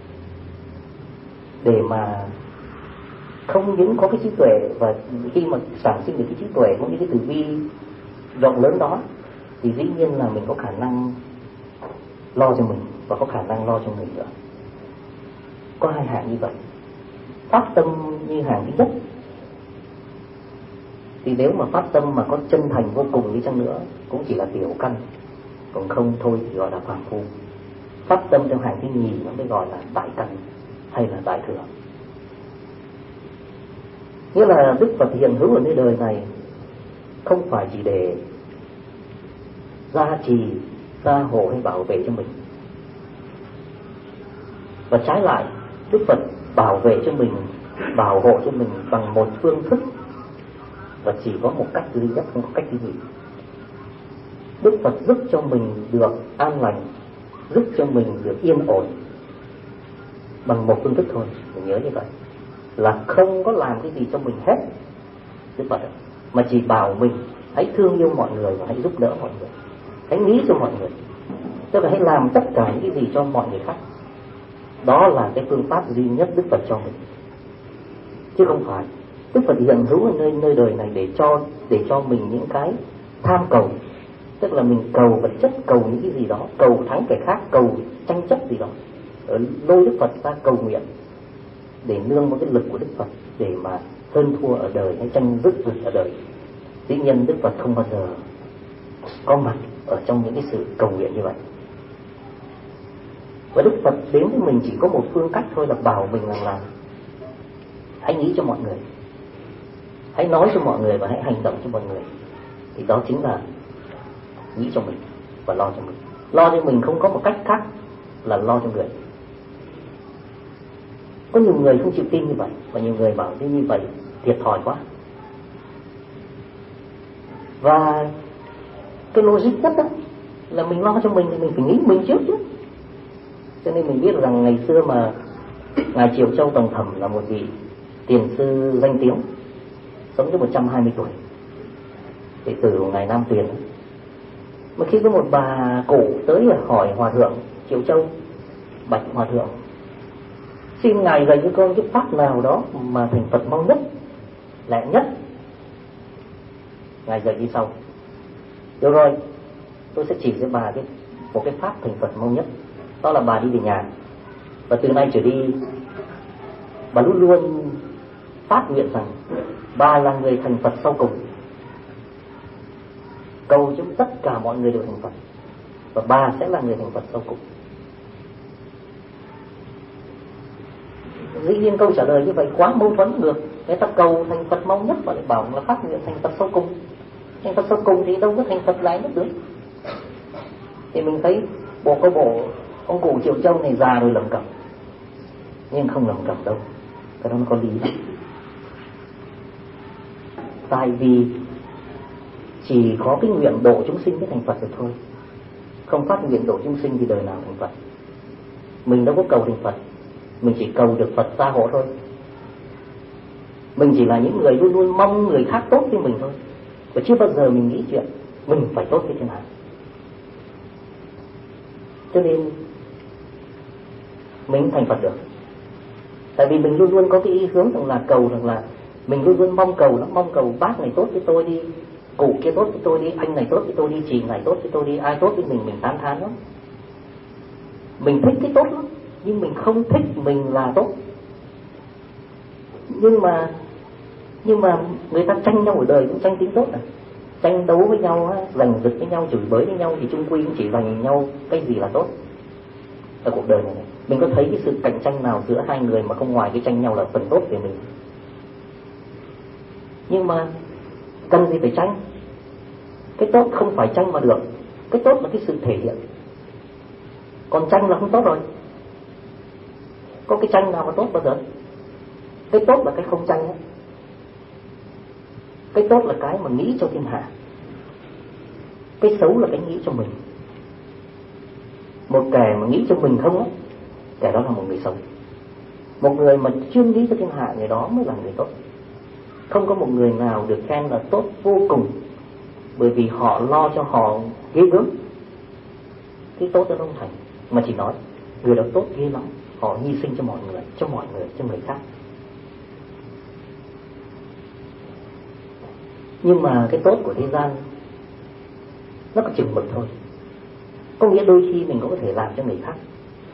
để mà không những có cái trí tuệ, và khi mà sản sinh được cái trí tuệ cũng như cái từ bi rộng lớn đó, thì dĩ nhiên là mình có khả năng lo cho mình và có khả năng lo cho người nữa. Có hai hạng như vậy. Phát tâm như hạng thứ nhất, thì nếu mà phát tâm mà có chân thành vô cùng đi chăng nữa cũng chỉ là tiểu căn, còn không thôi thì gọi là phàm phu. Phát tâm theo hạng thứ nhì nó mới gọi là đại căn hay là đại thừa. Nghĩa là Đức Phật hiện hữu ở nơi đời này không phải chỉ để gia trì, gia hộ hay bảo vệ cho mình, và trái lại Đức Phật bảo vệ cho mình, bảo hộ cho mình bằng một phương thức, và chỉ có một cách duy nhất, không có cách gì. Đức Phật giúp cho mình được an lành, giúp cho mình được yên ổn bằng một phương thức thôi. Mình nhớ như vậy, là không có làm cái gì cho mình hết Đức Phật, mà chỉ bảo mình hãy thương yêu mọi người và hãy giúp đỡ mọi người, hãy nghĩ cho mọi người, tức là hãy làm tất cả những cái gì cho mọi người khác. Đó là cái phương pháp duy nhất Đức Phật cho mình, chứ không phải Đức Phật hiện hữu ở nơi nơi đời này để cho để cho mình những cái tham cầu, tức là mình cầu vật chất, cầu những cái gì đó, cầu thắng kẻ khác, cầu tranh chấp gì đó, ở lôi Đức Phật ra cầu nguyện để nương vào cái lực của Đức Phật để mà hơn thua ở đời hay tranh rứt rứt ở đời. Dĩ nhiên Đức Phật không bao giờ có mặt ở trong những cái sự cầu nguyện như vậy. Và Đức Phật đến với mình chỉ có một phương cách thôi, là bảo mình rằng là hãy nghĩ cho mọi người, hãy nói cho mọi người và hãy hành động cho mọi người. Thì đó chính là nghĩ cho mình và lo cho mình. Lo cho mình không có một cách khác là lo cho người. Có nhiều người không chịu tin như vậy, và nhiều người bảo như vậy thiệt thòi quá. Và cái logic nhất đó là mình lo cho mình thì mình phải nghĩ mình trước chứ. Cho nên mình biết rằng ngày xưa mà Ngài Triệu Châu Tòng Thẩm là một vị tiền sư danh tiếng, sống tới một trăm hai mươi tuổi, đệ tử của Ngài Nam Tuyền. Mà khi có một bà cụ tới hỏi Hòa Thượng Triệu Châu, bạch Hòa Thượng, xin Ngài dạy cho con cái pháp nào đó mà thành Phật mau nhất, lẹ nhất. Ngài dạy như sau: được rồi, tôi sẽ chỉ cho bà cái, một cái pháp thành Phật mau nhất. Đó là bà đi về nhà, và từ nay trở đi bà luôn luôn phát nguyện rằng bà là người thành Phật sau cùng, cầu cho tất cả mọi người đều thành Phật, và bà sẽ là người thành Phật sau cùng. Dĩ nhiên câu trả lời như vậy quá mâu thuẫn được. Người ta cầu thành Phật mau nhất và lại bảo là phát nguyện thành Phật sau cùng. Thành Phật sau cùng thì đâu có thành Phật lại nhất được. Thì mình thấy bộ có bộ ông cụ Triệu Châu này già rồi lầm cẩm, nhưng không lầm cẩm đâu, cái đó nó có lý lắm. Tại vì chỉ có cái nguyện độ chúng sinh mới thành Phật được thôi. Không phát nguyện độ chúng sinh thì đời nào thành Phật. Mình đâu có cầu thành Phật, mình chỉ cầu được Phật gia hộ thôi. Mình chỉ là những người luôn luôn mong người khác tốt với mình thôi, và chưa bao giờ mình nghĩ chuyện mình phải tốt như thế nào. Cho nên mình thành Phật được. Tại vì mình luôn luôn có cái ý hướng rằng là cầu, rằng là mình luôn luôn mong cầu lắm, mong cầu bác này tốt với tôi đi, cụ kia tốt với tôi đi, anh này tốt với tôi đi, chị này tốt với tôi đi, ai tốt với mình mình tán thán lắm. Mình thích cái tốt lắm, nhưng mình không thích mình là tốt. Nhưng mà nhưng mà người ta tranh nhau ở đời cũng tranh tính tốt à, tranh đấu với nhau, giành giật với nhau, chửi bới với nhau, thì chung quy cũng chỉ giành nhau cái gì là tốt ở cuộc đời này này. Mình có thấy cái sự cạnh tranh nào giữa hai người mà không ngoài cái tranh nhau là phần tốt về mình. Nhưng mà cần gì phải tranh? Cái tốt không phải tranh mà được. Cái tốt là cái sự thể hiện, còn tranh là không tốt rồi. Có cái tranh nào mà tốt bao giờ? Cái tốt là cái không tranh ấy. Cái tốt là cái mà nghĩ cho thiên hạ, cái xấu là cái nghĩ cho mình. Một kẻ mà nghĩ cho mình không á, kẻ đó là một người xấu. Một người mà chuyên nghĩ cho thiên hạ, người đó mới là người tốt. Không có một người nào được khen là tốt vô cùng bởi vì họ lo cho họ ghê gớm. Cái tốt đó không thành, mà chỉ nói người đó tốt ghê lắm, họ hy sinh cho mọi người, cho mọi người, cho người khác. Nhưng mà cái tốt của thế gian nó có chừng mực thôi. Có nghĩa đôi khi mình cũng có thể làm cho người khác,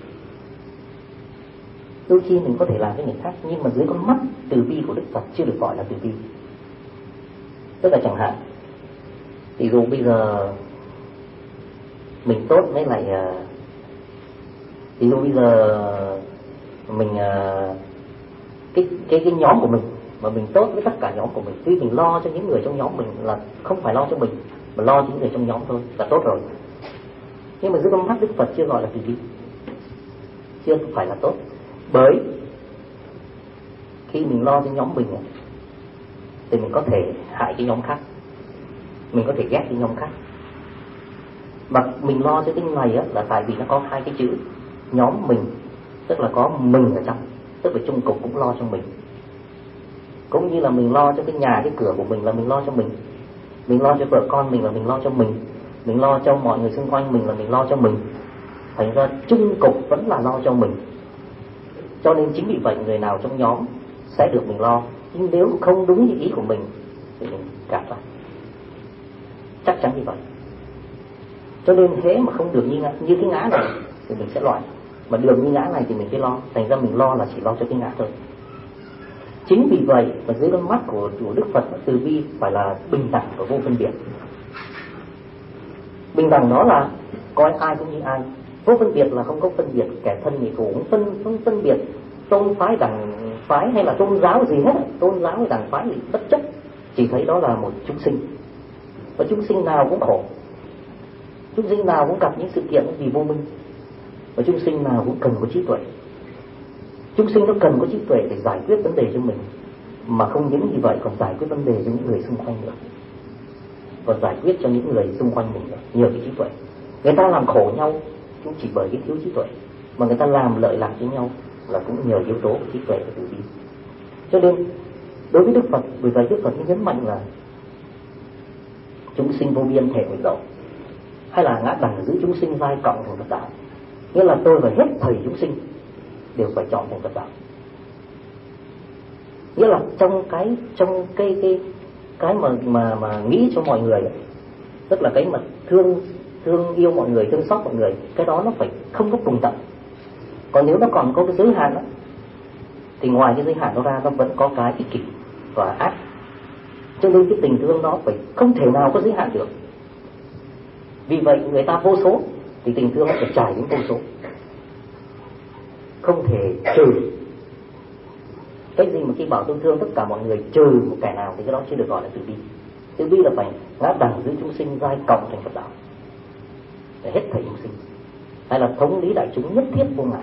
đôi khi mình có thể làm cho người khác, nhưng mà dưới con mắt từ bi của Đức Phật chưa được gọi là từ bi. Tức là chẳng hạn, ví dụ bây giờ mình tốt với lại, ví dụ bây giờ mình cái cái cái nhóm của mình mà mình tốt với tất cả nhóm của mình, tuy mình lo cho những người trong nhóm mình là không phải lo cho mình mà lo cho những người trong nhóm thôi là tốt rồi. Nhưng mà dưới con mắt Đức Phật chưa gọi là từ bi, chưa phải là tốt. Bởi khi mình lo cho nhóm mình thì mình có thể hại cái nhóm khác, mình có thể ghét cái nhóm khác. Mà mình lo cho cái này á, là tại vì nó có hai cái chữ nhóm mình, tức là có mình ở trong, tức là chung cục cũng lo cho mình. Cũng như là mình lo cho cái nhà, cái cửa của mình là mình lo cho mình, mình lo cho vợ con mình là mình lo cho mình, mình lo cho mọi người xung quanh mình là mình lo cho mình. Thành ra chung cục vẫn là lo cho mình. Cho nên chính vì vậy người nào trong nhóm sẽ được mình lo, nhưng nếu không đúng như ý của mình thì mình gạt ra, chắc chắn như vậy. Cho nên thế mà không được như, như cái ngã này thì mình sẽ loại, mà được như ngã này thì mình phải lo. Thành ra mình lo là chỉ lo cho cái ngã thôi. Chính vì vậy mà dưới con mắt của, của Đức Phật từ bi phải là bình đẳng và vô phân biệt. Bình đẳng đó là coi ai cũng như ai. Vô phân biệt là không có phân biệt kẻ thân người cũ, phân phân phân biệt tôn phái đẳng phái hay là tôn giáo gì hết, tôn giáo hay đẳng phái gì bất chấp, chỉ thấy đó là một chúng sinh. Và chúng sinh nào cũng khổ, chúng sinh nào cũng gặp những sự kiện vì vô minh, và chúng sinh nào cũng cần có trí tuệ. Chúng sinh nó cần có trí tuệ để giải quyết vấn đề cho mình, mà không những như vậy còn giải quyết vấn đề cho những người xung quanh nữa, và giải quyết cho những người xung quanh mình nữa, nhờ cái trí tuệ. Người ta làm khổ nhau cũng chỉ bởi cái thiếu trí tuệ, mà người ta làm lợi lạc với nhau là cũng nhờ yếu tố của trí tuệ và từ bi. Cho nên đối với Đức Phật, vì vậy Đức Phật nhấn mạnh là chúng sinh vô biên thể nguyện độ, hay là ngã đẳng giữ chúng sinh vai cộng thành Phật đạo. Nghĩa là tôi và hết thầy chúng sinh đều phải chọn thành Phật đạo. Nghĩa là trong cái trong cái cái cái mà mà mà nghĩ cho mọi người, tức là cái mà thương thương yêu mọi người, thương xót mọi người, cái đó nó phải không có cùng tận. Còn nếu nó còn có cái giới hạn đó, thì ngoài cái giới hạn đó ra nó vẫn có cái ích kỷ và ác. Cho nên cái tình thương đó phải không thể nào có giới hạn được. Vì vậy người ta vô số thì tình thương nó phải trải đến vô số, không thể trừ. Cái gì mà khi bảo tôi thương tất cả mọi người trừ một kẻ nào thì cái đó chưa được gọi là từ bi. Từ bi là phải ngã đẳng giữ chúng sinh giai cộng thành Phật đạo, để hết thảy chúng sinh, hay là thống lý đại chúng nhất thiết vô ngại.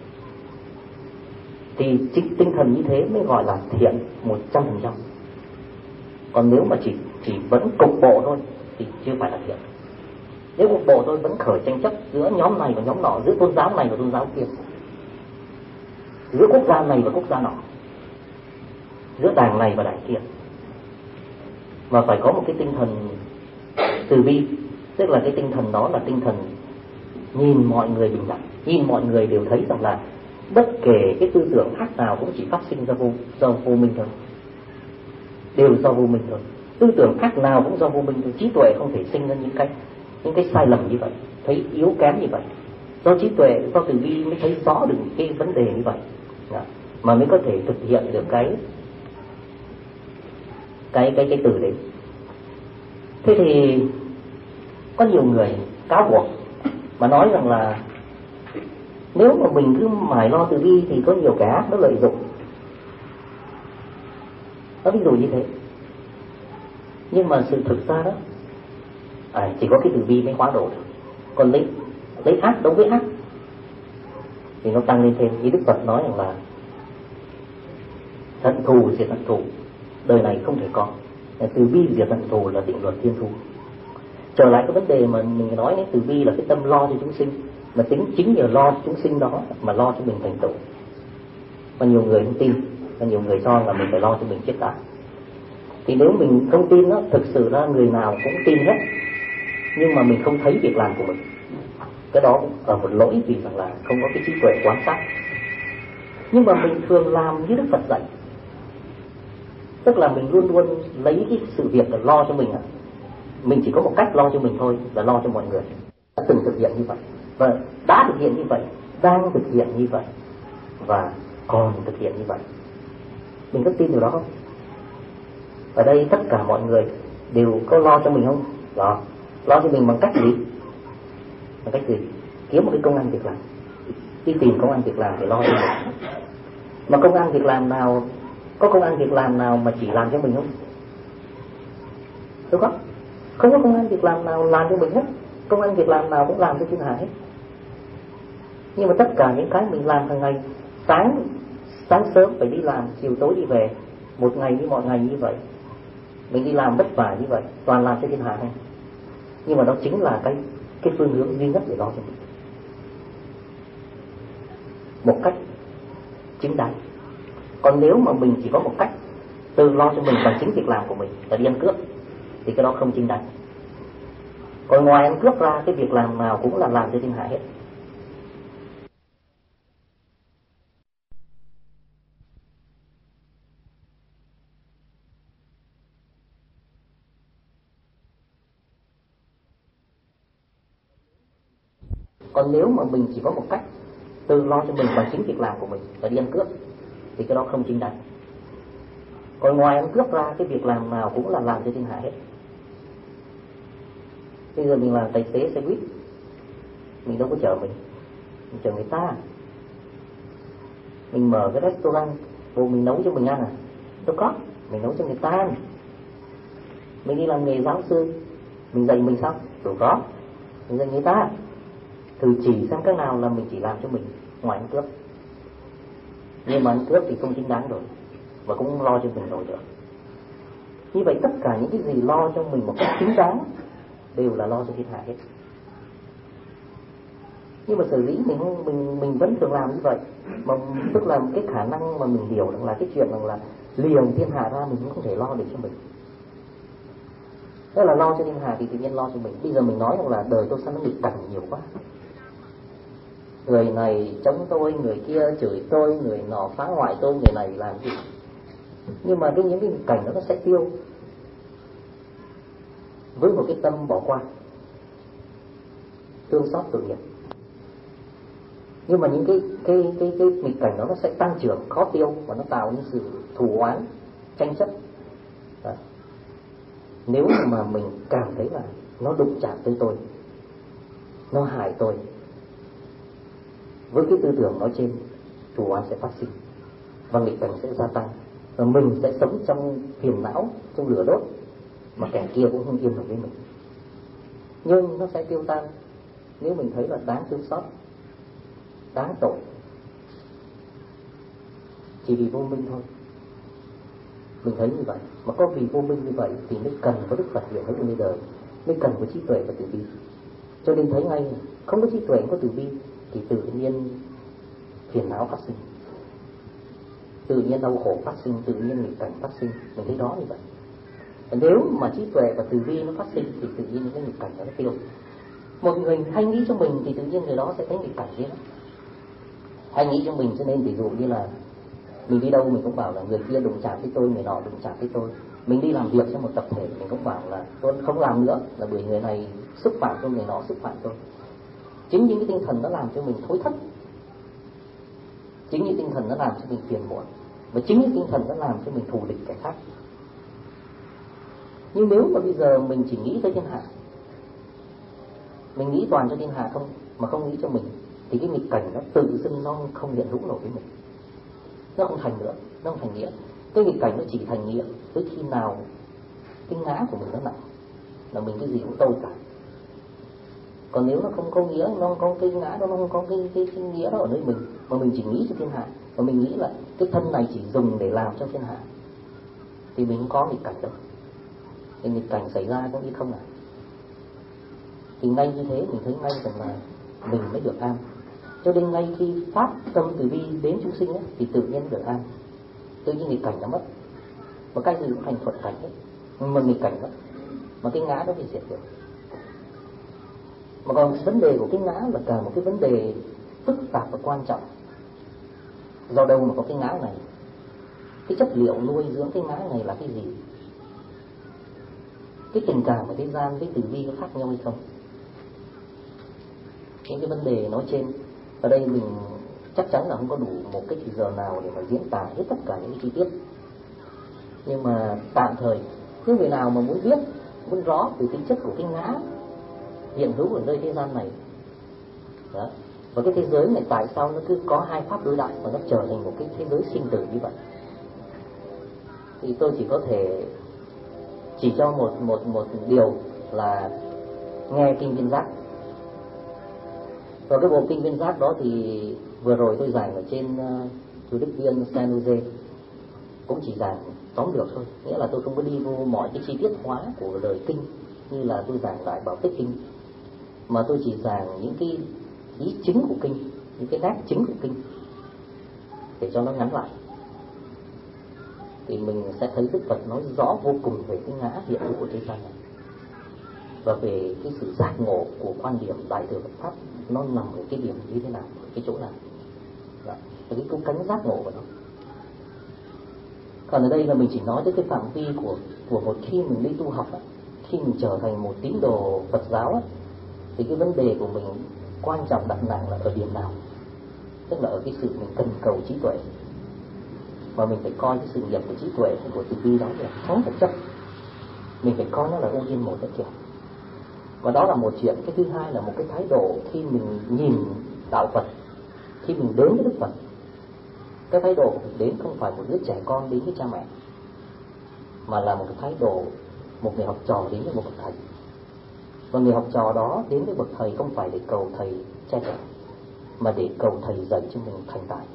Thì chính tinh thần như thế mới gọi là thiện một trăm phần trăm. Còn nếu mà chỉ chỉ vẫn cục bộ thôi thì chưa phải là thiện. Nếu cục bộ thôi vẫn khởi tranh chấp giữa nhóm này và nhóm nọ, giữa tôn giáo này và tôn giáo kia, giữa quốc gia này và quốc gia nọ, giữa đảng này và đảng kia, mà phải có một cái tinh thần từ bi. Tức là cái tinh thần đó là tinh thần nhìn mọi người bình đẳng, nhìn mọi người đều thấy rằng là bất kể cái tư tưởng khác nào cũng chỉ phát sinh ra vô, do vô minh thôi, đều do vô minh thôi. Tư tưởng khác nào cũng do vô minh thôi. Trí tuệ không thể sinh ra những cái những cái sai lầm như vậy, thấy yếu kém như vậy. Do trí tuệ, do từ bi mới thấy rõ được cái vấn đề như vậy, mà mới có thể thực hiện được cái cái cái cái từ đấy. Thế thì có nhiều người cáo buộc mà nói rằng là Nếu mà mình cứ mãi lo từ bi thì có nhiều kẻ ác nó lợi dụng. Nó ví dụ như thế. Nhưng mà sự thực ra đó, à, chỉ có cái từ bi mới hóa độ được. Còn lấy lấy ác đấu với ác thì nó tăng lên thêm. Như Đức Phật nói rằng là hận thù diệt hận thù, đời này không thể có. Từ bi diệt hận thù là định luật thiên thu. Trở lại cái vấn đề mà mình nói đến, từ bi là cái tâm lo cho chúng sinh, mà tính chính nhờ lo cho chúng sinh đó mà lo cho mình thành tựu. Và nhiều người không tin, và nhiều người cho là mình phải lo cho mình chết đã. Thì nếu mình không tin đó, thực sự là người nào cũng tin hết, nhưng mà mình không thấy việc làm của mình. Cái đó ở một lỗi vì rằng là không có cái trí tuệ quan sát. Nhưng mà mình thường làm như Đức Phật dạy, tức là mình luôn luôn lấy cái sự việc là lo cho mình à. Mình chỉ có một cách lo cho mình thôi, là lo cho mọi người. Đã từng thực hiện như vậy, và đã thực hiện như vậy, đang thực hiện như vậy, và còn thực hiện như vậy. Mình có tin điều đó không? Ở đây tất cả mọi người đều có lo cho mình không? Lo. Lo cho mình bằng cách gì? Bằng cách gì? Kiếm một cái công ăn việc làm. Đi tìm công ăn việc làm để lo cho mình. Mà công ăn việc làm nào, có công ăn việc làm nào mà chỉ làm cho mình không? Đúng không? Không có công ăn việc làm nào làm cho mình hết. Công ăn việc làm nào cũng làm cho thiên hạ hết. Nhưng mà tất cả những cái mình làm hàng ngày, sáng sáng sớm phải đi làm, chiều tối đi về, một ngày như mọi ngày như vậy, mình đi làm vất vả như vậy, toàn làm cho thiên hạ thôi. Nhưng mà đó chính là cái cái phương hướng duy nhất để lo cho mình, một cách chính đáng. Còn nếu mà mình chỉ có một cách tự lo cho mình bằng chính việc làm của mình là đi ăn cướp, thì cái đó không chính đáng. Còn ngoài ăn cướp ra, cái việc làm nào cũng là làm cho thiên hạ hết. Còn nếu mà mình chỉ có một cách tự lo cho mình bằng chính việc làm của mình là đi ăn cướp, thì cái đó không chính đáng. Còn ngoài ăn cướp ra, cái việc làm nào cũng là làm cho thiên hạ hết. Bây giờ mình làm tài xế xe buýt, mình đâu có chở mình, mình chở người ta. Mình mở cái restaurant, vô mình nấu cho mình ăn à? Đâu có, mình nấu cho người ta ăn. Mình đi làm nghề giáo sư, mình dạy mình sao? Đâu có, mình dạy người ta. Thử chỉ xem cái nào là mình chỉ làm cho mình ngoài ăn cướp. Nhưng mà ăn cướp thì không chính đáng rồi, và cũng lo cho mình rồi được. Như vậy tất cả những cái gì lo cho mình một cách chính đáng đều là lo cho thiên hạ hết. Nhưng mà xử lý mình mình mình vẫn thường làm như vậy, mà tức là cái khả năng mà mình hiểu rằng là cái chuyện rằng là liền thiên hạ ra mình cũng không thể lo được cho mình. Thế là lo cho thiên hạ thì tự nhiên lo cho mình. Bây giờ mình nói rằng là đời tôi sao nó nghịch cảnh nhiều quá. Người này chống tôi, người kia chửi tôi, người nọ phá hoại tôi, người này làm gì. Nhưng mà cái những cái cảnh đó nó sẽ tiêu với một cái tâm bỏ qua, thương xót tội nghiệp. Nhưng mà những cái cái cái cái nghịch cảnh đó nó sẽ tăng trưởng, khó tiêu, và nó tạo những sự thù oán, tranh chấp. Đó. Nếu mà mình cảm thấy là nó đụng chạm tới tôi, nó hại tôi, với cái tư tưởng nói trên, thù oán sẽ phát sinh và nghịch cảnh sẽ gia tăng, và mình sẽ sống trong phiền não, trong lửa đốt, mà kẻ kia cũng không yên được với mình. Nhưng nó sẽ tiêu tan nếu mình thấy là đáng thương xót, đáng tội, chỉ vì vô minh thôi. Mình thấy như vậy, mà có vì vô minh như vậy thì mới cần có Đức Phật hiện hữu bây giờ, mới cần có trí tuệ và từ bi. Cho nên thấy ngay, không có trí tuệ, không có từ bi thì tự nhiên phiền não phát sinh, tự nhiên đau khổ phát sinh, tự nhiên nghịch cảnh phát sinh. Mình thấy đó như vậy. Nếu mà trí tuệ và từ bi nó phát sinh thì tự nhiên những cái nghịch cảnh đó nó tiêu. Một người hay nghĩ cho mình thì tự nhiên người đó sẽ thấy nghịch cảnh kia đó. Hay nghĩ cho mình, cho nên ví dụ như là mình đi đâu mình cũng bảo là người kia đụng chạm với tôi, người nọ đụng chạm với tôi. Mình đi làm việc trong một tập thể mình cũng bảo là tôi không làm nữa là bởi người này xúc phạm tôi, người nọ xúc phạm tôi. Chính những cái tinh thần nó làm cho mình thối thất, chính những tinh thần nó làm cho mình phiền muộn, và chính những tinh thần nó làm cho mình thù địch kẻ khác. Nhưng nếu mà bây giờ mình chỉ nghĩ tới thiên hạ, mình nghĩ toàn cho thiên hạ không, mà không nghĩ cho mình, thì cái nghịch cảnh nó tự dưng nó không hiện hữu nổi với mình, nó không thành nữa, nó không thành nghĩa. Cái nghịch cảnh nó chỉ thành nghĩa tới khi nào cái ngã của mình nó nặng, là mình cái gì cũng tôi cả. Còn nếu nó không có nghĩa, nó không có cái ngã đó, nó không có cái, cái, cái nghĩa đó ở nơi mình, mà mình chỉ nghĩ cho thiên hạ, và mình nghĩ là cái thân này chỉ dùng để làm cho thiên hạ, thì mình không có nghịch cảnh đâu. Thì nghịch cảnh xảy ra có nghĩ không à? Thì ngay như thế mình thấy ngay rằng là mình mới được an. Cho nên ngay khi phát tâm từ bi đến chúng sinh ấy, thì tự nhiên được an, tự nhiên nghịch cảnh nó mất, và cái gì cũng thành thuận cảnh ấy. Mà nghịch cảnh mất, mà cái ngã đó thì diệt được. Mà còn vấn đề của cái ngã là cả một cái vấn đề phức tạp và quan trọng. Do đâu mà có cái ngã này? Cái chất liệu nuôi dưỡng cái ngã này là cái gì? Cái tình cảm ở thế gian với từ bi có khác nhau hay không? Những cái vấn đề nói trên ở đây mình chắc chắn là không có đủ một cái thời giờ nào để mà diễn tả hết tất cả những cái chi tiết. Nhưng mà tạm thời, những người nào mà muốn biết, muốn rõ về tính chất của cái ngã hiện hữu ở nơi thế gian này đó, và cái thế giới này tại sao nó cứ có hai pháp đối đại và nó trở thành một cái thế giới sinh tử như vậy, thì tôi chỉ có thể chỉ cho một một một điều là nghe kinh Viên Giác. Và cái bộ kinh Viên Giác đó thì vừa rồi tôi giảng ở trên uh, chùa Đức Viên San Jose, cũng chỉ giảng tóm được thôi, nghĩa là tôi không có đi vô mọi cái chi tiết hóa của lời kinh như là tôi giảng lại Bảo Tích Kinh, mà tôi chỉ giảng những cái ý chính của kinh, những cái nét chính của kinh để cho nó ngắn lại. Thì mình sẽ thấy Đức Phật nói rõ vô cùng về cái ngã hiện hữu của thế gian này, và về cái sự giác ngộ của quan điểm Đại thừa Phật Pháp nó nằm ở cái điểm như thế nào, ở cái chỗ nào, và cái cứu cánh giác ngộ của nó. Còn ở đây là mình chỉ nói tới cái phạm vi của của một khi mình đi tu học, khi mình trở thành một tín đồ Phật giáo, thì cái vấn đề của mình quan trọng đặt nặng là ở điểm nào, tức là ở cái sự mình cần cầu trí tuệ, mà mình phải coi cái sự nghiệp của trí tuệ của từ bi đó là không thực chất, mình phải coi nó là ô nhiên một cái kiểu. Và đó là một chuyện. Cái thứ hai là một cái thái độ khi mình nhìn đạo Phật, khi mình đến với Đức Phật, cái thái độ mình đến không phải một đứa trẻ con đến với cha mẹ, mà là một cái thái độ một người học trò đến với một bậc thầy. Và người học trò đó đến với bậc thầy không phải để cầu thầy che chở, mà để cầu thầy dạy cho mình thành tài,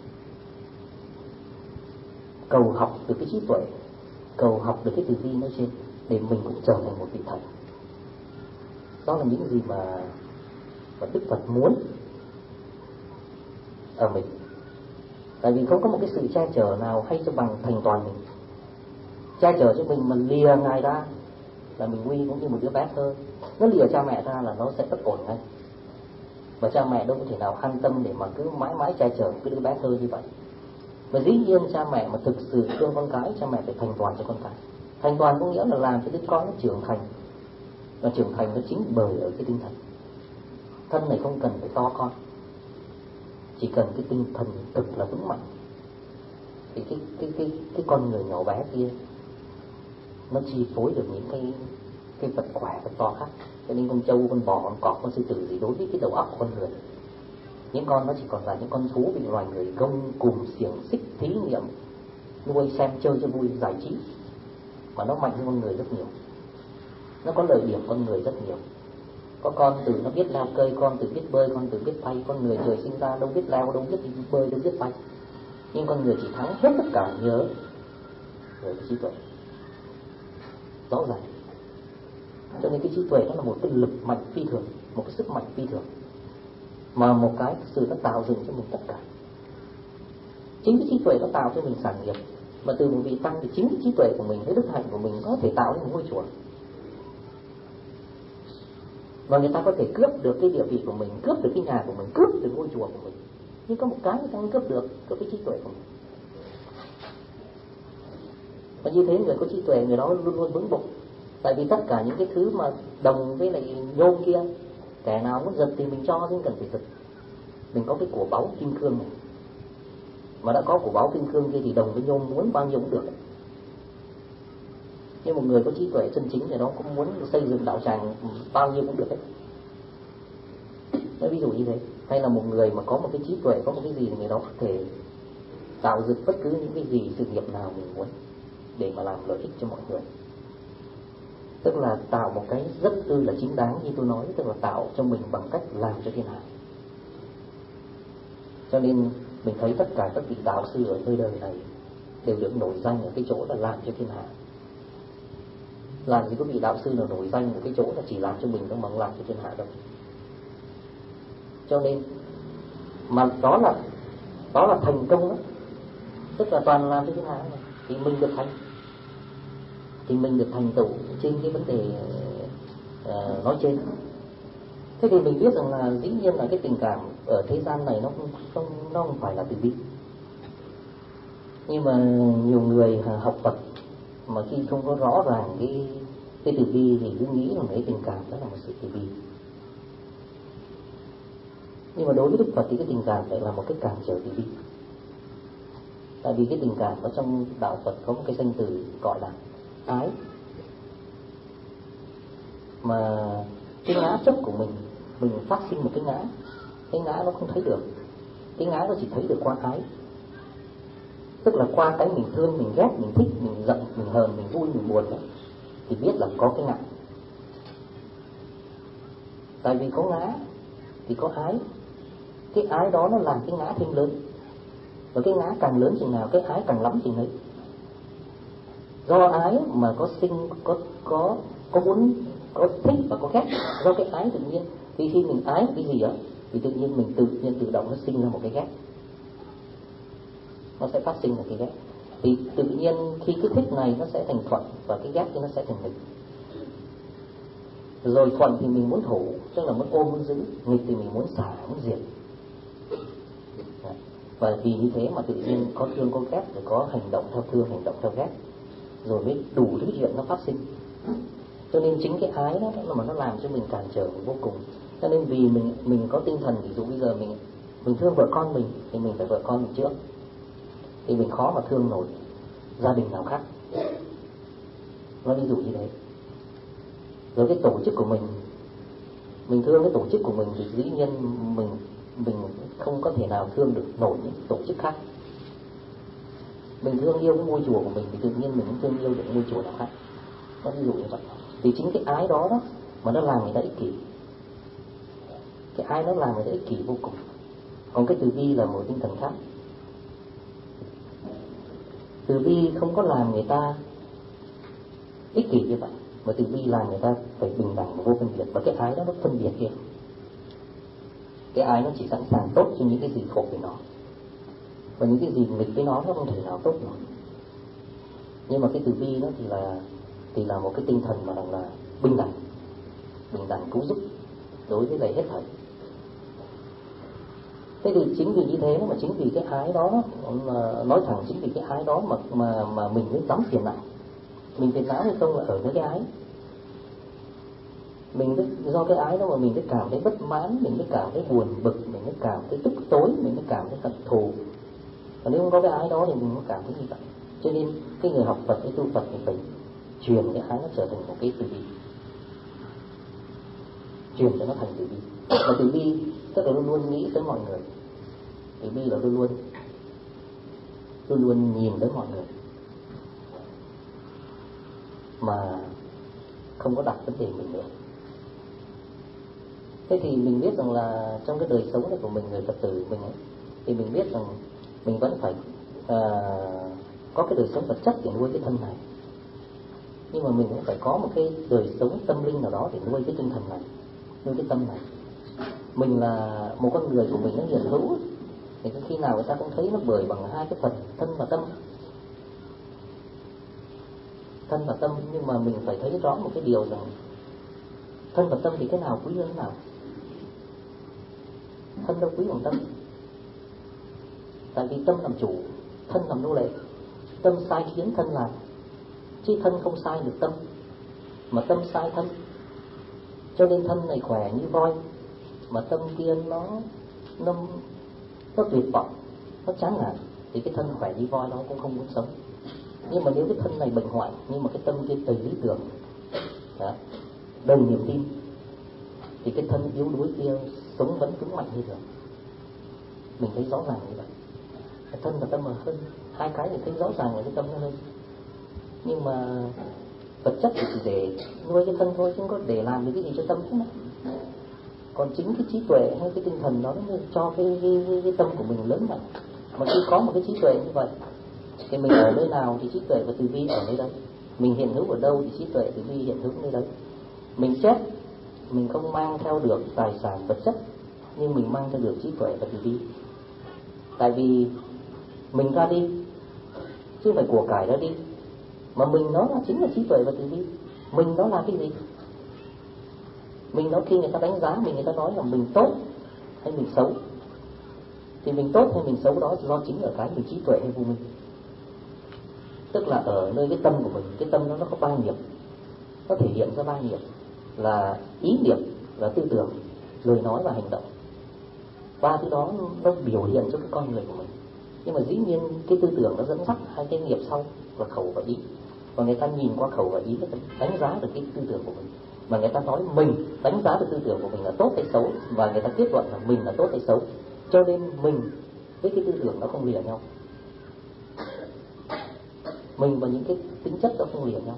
cầu học được cái trí tuệ, cầu học được cái từ bi nói trên, để mình cũng trở thành một vị thầy. Đó là những gì mà, mà Đức Phật muốn ở mình. Tại vì không có một cái sự che chở nào hay cho bằng thành toàn mình. Che chở cho mình mà lìa Ngài ra là mình nguy cũng như một đứa bé thơ. Nó lìa cha mẹ ra là nó sẽ bất ổn ngay. Và cha mẹ đâu có thể nào an tâm để mà cứ mãi mãi che chở cái đứa bé thơ như vậy. Và dĩ nhiên cha mẹ mà thực sự thương con cái, cha mẹ phải thành toàn cho con cái. Thành toàn có nghĩa là làm cho đứa con nó trưởng thành. Và trưởng thành nó chính bởi ở cái tinh thần. Thân này không cần phải to con, chỉ cần cái tinh thần cực là vững mạnh, thì cái cái cái cái con người nhỏ bé kia nó chi phối được những cái cái vật khỏe vật to khác. Cho nên con trâu, con bò, con cọp, con sư tử gì đối với cái đầu óc của con người, những con nó chỉ còn là những con thú bị loài người gông cùm xiềng xích thí nghiệm nuôi xem chơi cho vui giải trí, mà nó mạnh hơn con người rất nhiều. Nó có lợi điểm con người rất nhiều. Có con từ nó biết leo cây, con từ biết bơi, con từ biết bay. Con người trời sinh ra đâu biết leo, đâu biết bơi, đâu biết bay. Nhưng con người chỉ thắng hết tất cả nhớ về cái trí tuệ. Rõ ràng. Cho nên cái trí tuệ đó là một cái lực mạnh phi thường, một cái sức mạnh phi thường, mà một cái sự nó tạo dựng cho mình tất cả. Chính cái trí tuệ nó tạo cho mình sản nghiệp. Mà từ một vị tăng thì chính cái trí tuệ của mình, cái đức hạnh của mình có thể tạo nên một ngôi chùa. Và người ta có thể cướp được cái địa vị của mình, cướp được cái nhà của mình, cướp được ngôi chùa của mình. Nhưng có một cái người ta không cướp được, cướp cái trí tuệ của mình. Và như thế người có trí tuệ, người đó luôn luôn vững bụng. Tại vì tất cả những cái thứ mà đồng với lại nhôm kia, kẻ nào muốn giật thì mình cho, chứ không cần phải giật. Mình có cái của báu kim cương này, mà đã có của báu kim cương kia thì đồng với nhôm muốn bao nhiêu cũng được. Nhưng một người có trí tuệ chân chính thì đó cũng muốn xây dựng đạo tràng bao nhiêu cũng được đấy. Nói ví dụ như thế. hay là một người mà có một cái trí tuệ, có một cái gì thì người đó có thể tạo dựng bất cứ những cái gì, sự nghiệp nào mình muốn để mà làm lợi ích cho mọi người. Tức là tạo một cái rất ư là chính đáng như tôi nói, tức là tạo cho mình bằng cách làm cho thiên hạ. Cho nên mình thấy tất cả các vị đạo sư ở nơi đời này đều được nổi danh ở cái chỗ là làm cho thiên hạ. Làm gì có vị đạo sư nào nổi danh ở cái chỗ là chỉ làm cho mình không, bằng làm cho thiên hạ đâu. Cho nên mà đó là đó là thành công đó, tức là toàn làm cho thiên hạ này, thì mình được thành thì mình được thành tựu trên cái vấn đề uh, nói trên. Thế thì mình biết rằng là dĩ nhiên là cái tình cảm ở thế gian này nó không không nó không phải là từ bi. Nhưng mà nhiều người học Phật mà khi không có rõ ràng cái cái từ bi thì cứ nghĩ rằng cái tình cảm đó là một sự từ bi. Nhưng mà đối với Đức Phật thì cái tình cảm lại là một cái cản trở từ bi. Tại vì cái tình cảm ở trong đạo Phật có một cái danh từ gọi là ái. Mà cái ngã chấp của mình, mình phát sinh một cái ngã, cái ngã nó không thấy được, cái ngã nó chỉ thấy được qua ái. Tức là qua cái mình thương, mình ghét, mình thích, mình giận, mình hờn, mình vui, mình buồn đó, thì biết là có cái ngã. Tại vì có ngã thì có ái. Cái ái đó nó làm cái ngã thêm lớn. Và cái ngã càng lớn chừng nào, cái ái càng lắm chừng ấy. Do ái mà có sinh, có có có muốn, có thích và có ghét. Do cái ái tự nhiên. Vì khi mình ái cái gì đó thì tự nhiên mình tự nhiên tự động nó sinh ra một cái ghét. Nó sẽ phát sinh một cái ghét. Thì tự nhiên khi cái thích này nó sẽ thành thuận, và cái ghét thì nó sẽ thành nghịch. Rồi thuận thì mình muốn thủ, tức là muốn ôm, muốn giữ. Nghịch thì mình muốn xả, muốn diệt. Và vì như thế mà tự nhiên có thương có ghét, rồi có hành động theo thương, hành động theo ghét, rồi mới đủ thứ chuyện nó phát sinh. Cho nên chính cái ái đó là mà nó làm cho mình cản trở vô cùng. Cho nên vì mình mình có tinh thần, ví dụ bây giờ mình mình thương vợ con mình thì mình phải vợ con mình trước, thì mình khó mà thương nổi gia đình nào khác. Nói ví dụ như thế. Rồi cái tổ chức của mình, mình thương cái tổ chức của mình thì dĩ nhiên mình mình không có thể nào thương được nổi những tổ chức khác. Mình thương yêu cái ngôi chùa của mình thì tự nhiên mình cũng thương yêu được ngôi chùa nào khác. Nó ví dụ như vậy. Thì chính cái ái đó đó mà nó làm người ta ích kỷ. Cái ái nó làm người ta ích kỷ vô cùng. Còn cái từ bi là một tinh thần khác. Từ bi không có làm người ta ích kỷ như vậy, mà từ bi làm người ta phải bình đẳng và vô phân biệt. Và cái ái đó nó phân biệt kia. Cái ái nó chỉ sẵn sàng tốt cho những cái gì thuộc về nó, và những cái gì nghịch với nó nó không thể nào tốt nổi. Nhưng mà cái từ bi đó thì là thì là một cái tinh thần mà là bình đẳng, bình đẳng cứu giúp đối với lại hết thảy. Thế thì chính vì như thế mà chính vì cái ái đó, mà nói thẳng chính vì cái ái đó mà mà mà mình mới dám phiền não. Mình phiền não hay không là ở với cái ái. Mình mới, do cái ái đó mà mình mới cảm thấy bất mãn, mình mới cảm thấy buồn bực, mình mới cảm thấy tức tối, mình mới cảm thấy hận thù. Và nếu không có cái ái đó thì mình không cảm thấy như vậy. Cho nên cái người học Phật, cái tu Phật thì phải truyền cái ái nó trở thành một cái từ bi, truyền cho nó thành từ bi. Và từ bi tức là luôn luôn nghĩ tới mọi người. Từ bi là luôn luôn luôn luôn nhìn tới mọi người mà không có đặt vấn đề mình nữa. Thế thì mình biết rằng là trong cái đời sống này của mình, người Phật tử mình ấy, thì mình biết rằng mình vẫn phải uh, có cái đời sống vật chất để nuôi cái thân này, nhưng mà mình cũng phải có một cái đời sống tâm linh nào đó để nuôi cái tinh thần này, nuôi cái tâm này. Mình là một con người của mình nó hiện hữu thì khi nào người ta cũng thấy nó bởi bằng hai cái phần thân và tâm. Thân và tâm, nhưng mà mình phải thấy rõ một cái điều rằng thân và tâm thì cái nào quý hơn cái nào? Thân đâu quý bằng tâm. Tại vì tâm làm chủ, thân làm nô lệ. Tâm sai khiến thân làm, chứ thân không sai được tâm, mà tâm sai thân. Cho nên thân này khỏe như voi, mà tâm kia nó nó, nó tuyệt vọng, nó chán nản, thì cái thân khỏe như voi nó cũng không muốn sống. Nhưng mà nếu cái thân này bệnh hoại, nhưng mà cái tâm kia đầy lý tưởng, đó, đầy niềm tin, thì cái thân yếu đuối kia sống vẫn vững mạnh như thường. mình thấy rõ ràng như vậy. Cái thân và tâm là hơn, hai cái thì thấy rõ ràng là cái tâm nó hơn. Nhưng mà vật chất thì chỉ để nuôi cái thân thôi, chứ không có để làm được cái gì cho tâm hết. Còn chính cái trí tuệ hay cái tinh thần đó nó cho cái, cái, cái, cái tâm của mình lớn mạnh. Mà khi có một cái trí tuệ như vậy thì mình ở nơi nào thì trí tuệ và từ bi ở nơi đấy. Mình hiện hữu ở đâu thì trí tuệ từ bi hiện hữu nơi đấy. Mình chết, mình không mang theo được tài sản vật chất, nhưng mình mang theo được trí tuệ và từ bi. Tại vì mình ra đi, chứ không phải của cải ra đi, mà mình đó là chính là trí tuệ và từ bi. Mình đó là cái gì? Mình đó, khi người ta đánh giá mình, người ta nói là mình tốt hay mình xấu, thì mình tốt hay mình xấu đó do chính ở cái mình trí tuệ hay vô minh. Tức là ở nơi cái tâm của mình, cái tâm đó nó có ba nghiệp, nó thể hiện ra ba nghiệp là ý niệm, là tư tưởng, lời nói và hành động. Ba thứ đó nó biểu hiện cho cái con người của mình. Nhưng mà dĩ nhiên cái tư tưởng nó dẫn dắt hai cái nghiệp sau là khẩu và ý. Và người ta nhìn qua khẩu và ý nó đánh giá được cái tư tưởng của mình. Mà người ta nói mình đánh giá được tư tưởng của mình là tốt hay xấu, và người ta kết luận là mình là tốt hay xấu. Cho nên mình với cái tư tưởng nó không lìa nhau. Mình và những cái tính chất đó không lìa nhau.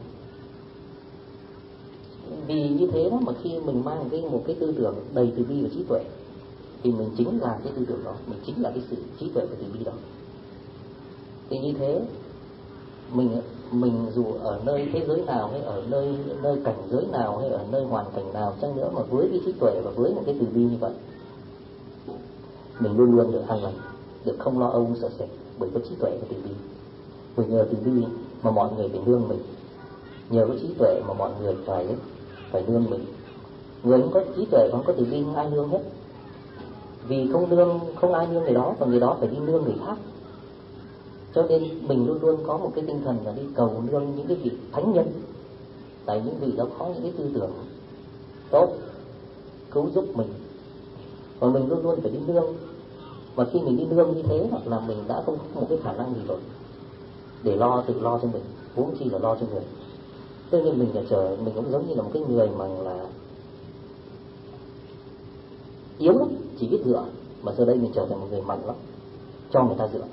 Vì như thế đó mà khi mình mang cái, một cái tư tưởng đầy từ bi và trí tuệ, thì mình chính là cái tư tưởng đó, mình chính là cái sự trí tuệ và từ bi đó. Thì như thế mình mình dù ở nơi thế giới nào, hay ở nơi nơi cảnh giới nào, hay ở nơi hoàn cảnh nào chăng nữa, mà với cái trí tuệ và với một cái từ bi như vậy, mình luôn luôn được an lành, được không lo âu sợ sệt, bởi có trí tuệ và từ bi. Vì nhờ từ bi mà mọi người phải nương mình, nhờ có trí tuệ mà mọi người phải phải nương mình. Người không có trí tuệ, không có từ bi, không ai nương hết. Vì không nương, không ai nương người đó, và người đó phải đi nương người khác. Cho nên mình luôn luôn có một cái tinh thần là đi cầu nương những cái vị thánh nhân. Tại những vị đó có những cái tư tưởng tốt, cứu giúp mình, và mình luôn luôn phải đi nương. Và khi mình đi nương như thế là mình đã không có một cái khả năng gì rồi để lo, tự lo cho mình, huống chi là lo cho người. Thế nên mình là chờ, mình cũng giống như là một cái người mà là yếu lắm, chỉ biết dựa, mà giờ đây mình trở thành một người mạnh lắm, cho người ta dựa.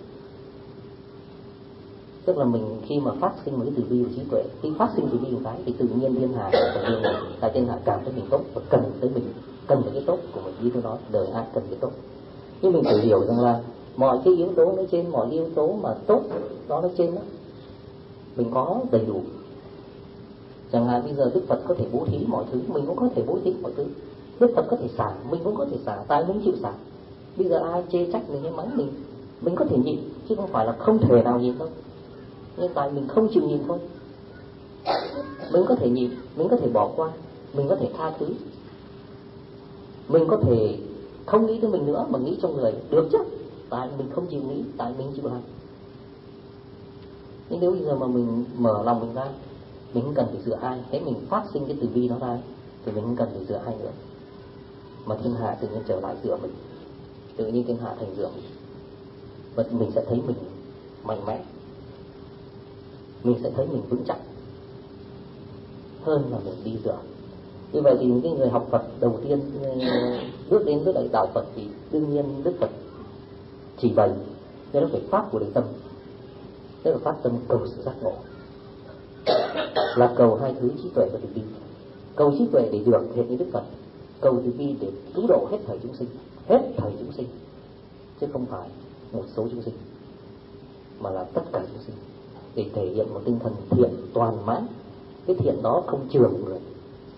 Tức là mình khi mà phát sinh một cái từ bi và trí tuệ, khi phát sinh từ bi một cái thì tự nhiên thiên hạ phải nương mình, tại thiên hạ cảm thấy mình tốt và cần tới mình, cần tới cái tốt của mình. Như tôi nói, đời ai cần cái tốt. Nhưng mình phải hiểu rằng là mọi cái yếu tố nói trên, mọi yếu tố mà tốt đó nói trên đó, mình có đầy đủ. Chẳng hạn bây giờ Đức Phật có thể bố thí mọi thứ, mình cũng có thể bố thí mọi thứ. Đức Phật có thể xả, mình cũng có thể xả, tại mình chịu xả. Bây giờ ai chê trách mình hay mắng mình, mình có thể nhịn, chứ không phải là không thể nào nhịn đâu. Nhưng tại mình không chịu nhịn thôi. Mình có thể nhịn, mình có thể bỏ qua, mình có thể tha thứ, mình có thể không nghĩ tới mình nữa mà nghĩ cho người, được chứ. Tại mình không chịu nghĩ, tại mình chịu làm. Nhưng nếu bây giờ mà mình mở lòng mình ra, mình không cần phải dựa ai, thế mình phát sinh cái từ bi nó ra, thì mình không cần phải dựa ai nữa, mà thiên hạ tự nhiên trở lại dựa mình, tự nhiên thiên hạ thành dựa mình. Và mình sẽ thấy mình mạnh mẽ, mình sẽ thấy mình vững chắc hơn là mình đi dựa. Như vậy thì những cái người học Phật đầu tiên bước đến với lại đạo Phật thì đương nhiên Đức Phật chỉ bày nên nó phải phát của đời tâm, tức là phát tâm cầu sự giác ngộ, là cầu hai thứ trí tuệ và từ bi. Cầu trí tuệ để được hiện như Đức Phật, cầu từ bi để cứu độ hết thời chúng sinh, hết thời chúng sinh, chứ không phải một số chúng sinh, mà là tất cả chúng sinh, để thể hiện một tinh thần thiện toàn mãn. Cái thiện đó không chừa một người,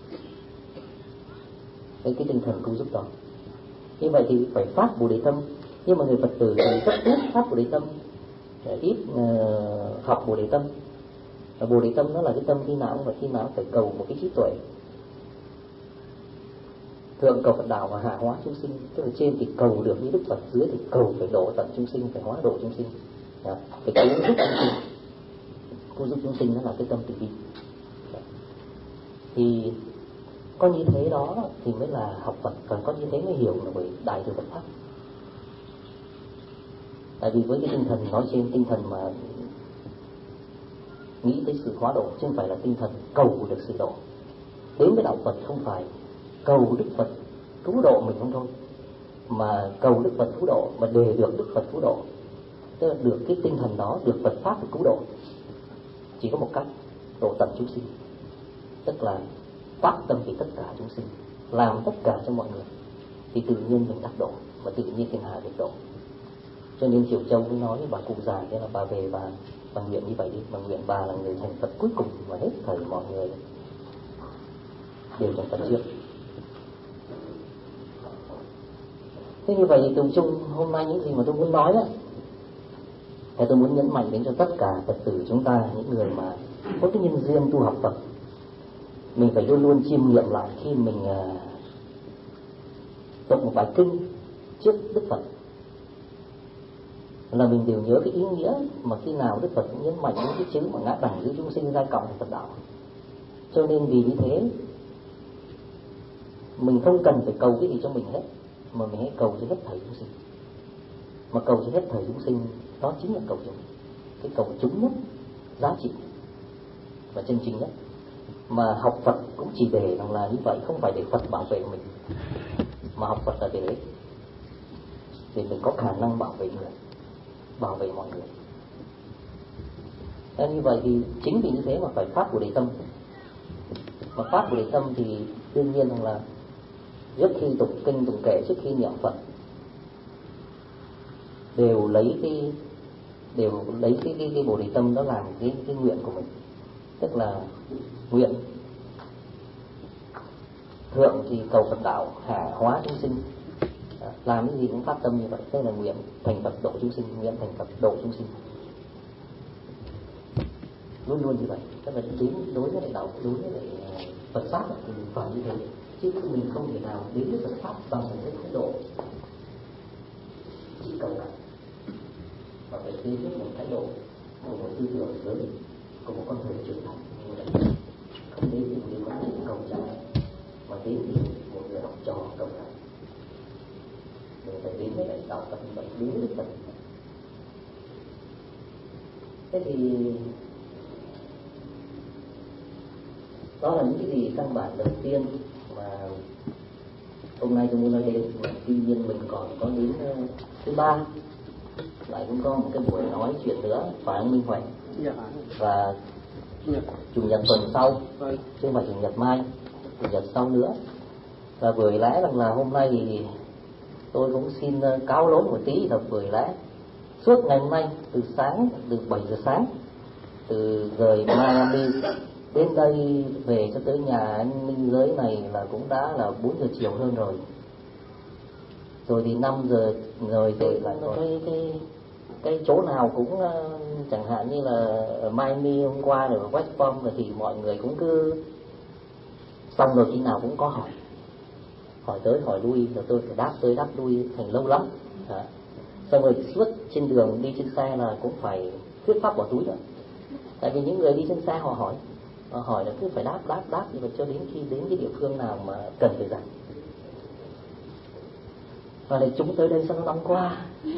cái, cái tinh thần cứu giúp đó. Như vậy thì phải phát Bồ Đề Tâm. Nhưng mà người Phật tử thì rất ít phát Bồ Đề Tâm, ít uh, học Bồ Đề Tâm. Và Bồ Đề Tâm nó là cái tâm khi nào và khi nào phải cầu một cái trí tuệ. Thượng cầu Phật đạo và hạ hóa chúng sinh, tức là trên thì cầu được như Đức Phật, dưới thì cầu phải độ tận chúng sinh, phải hóa độ chúng sinh, đó, phải cứu giúp chúng sinh. Cứu giúp chúng sinh nó là cái tâm từ bi. Thì có như thế đó thì mới là học Phật, còn có như thế mới hiểu là bởi đại thừa Phật pháp. Tại vì với cái tinh thần nói trên, tinh thần mà nghĩ tới sự hóa độ, chứ không phải là tinh thần cầu được sự độ. Đến với đạo Phật không phải cầu Đức Phật cứu độ mình không thôi, mà cầu Đức Phật cứu độ, mà để được Đức Phật cứu độ, tức là được cái tinh thần đó, được Phật pháp cứu độ, chỉ có một cách: độ tận chúng sinh, tức là phát tâm vì tất cả chúng sinh, làm tất cả cho mọi người, thì tự nhiên mình đắc độ, và tự nhiên thiên hạ được độ. Cho nên Triệu Châu mới nói với bà cụ già thế là bà về bà bà nguyện như vậy đi, bà nguyện bà là người thành Phật cuối cùng, mà hết thảy mọi người đều thành Phật trước. Thế như vậy từ chung hôm nay những gì mà tôi muốn nói đó, thì tôi muốn nhấn mạnh đến cho tất cả Phật tử chúng ta, những người mà có cái nhân duyên tu học Phật, mình phải luôn luôn chiêm nghiệm lại khi mình uh, đọc một bài kinh trước Đức Phật, là mình đều nhớ cái ý nghĩa mà khi nào Đức Phật cũng nhấn mạnh những cái chữ mà ngã đẳng giữa chúng sinh giai cộng thành Phật đạo. Cho nên vì như thế mình không cần phải cầu cái gì cho mình hết, mà mình hãy cầu cho hết thảy chúng sinh. Mà cầu cho hết thảy chúng sinh đó chính là cầu cho mình, cái cầu chúng nhất, giá trị và chân chính nhất. Mà học Phật cũng chỉ để rằng là như vậy, không phải để Phật bảo vệ mình, mà học Phật là để để mình có khả năng bảo vệ người, bảo vệ mọi người. Nên như vậy thì chính vì như thế mà phải phát Bồ Đề tâm. Mà phát Bồ Đề tâm thì đương nhiên rằng là trước khi tụng kinh tụng kệ, trước khi niệm Phật, đều lấy cái đều lấy cái cái, cái Bồ Đề tâm đó làm cái cái nguyện của mình, tức là nguyện thượng thì cầu Phật đạo, hạ hóa chúng sinh, làm cái gì cũng phát tâm như vậy, tức là nguyện thành Phật độ chúng sinh, nguyện thành Phật độ chúng sinh, luôn luôn như vậy. Tức là đến đối với lại đạo, đối với lại Phật pháp thì mình phải như thế, chứ mình không thể nào đến với Phật pháp bằng một cái thái độ chỉ cầu lại, mà phải đến với một thái độ của một tư tưởng lớn, của một con người trưởng thành như vậy. Không đến thì mình có thể cầu trả, mà đến thì một người học trò cầu trả. Mình phải đến với lại đạo Phật, phải đến với Phật. Thế thì đó là những cái gì căn bản đầu tiên mà hôm nay tôi muốn nói đến. Mà tuy nhiên mình còn có đến uh, thứ ba lại cũng có một cái buổi nói chuyện nữa, phải không Minh Hoành? Dạ. Và chủ nhật tuần sau, chứ không phải chủ nhật mai, chủ nhật sau nữa. Và bởi lẽ rằng là hôm nay thì tôi cũng xin uh, cáo lỗi một tí, là bởi lẽ suốt ngày hôm nay từ sáng, từ bảy giờ sáng, từ rời Miami đến đây về cho tới nhà anh Minh Giới này là cũng đã là bốn giờ chiều hơn rồi. Rồi thì năm giờ rồi thì lại có cái cái cái chỗ nào cũng uh, chẳng hạn như là ở Miami hôm qua rồi ở West Palm rồi, thì mọi người cũng cứ xong rồi khi nào cũng có hỏi hỏi tới hỏi lui, rồi tôi phải đáp tới đáp lui thành lâu lắm. Đó. Xong rồi suốt trên đường đi trên xe là cũng phải thuyết pháp bỏ túi nữa, tại vì những người đi trên xe họ hỏi họ hỏi là cứ phải đáp đáp đáp như vậy cho đến khi đến cái địa phương nào mà cần phải giảng. Và lại chúng tới đây sao nó nóng quá.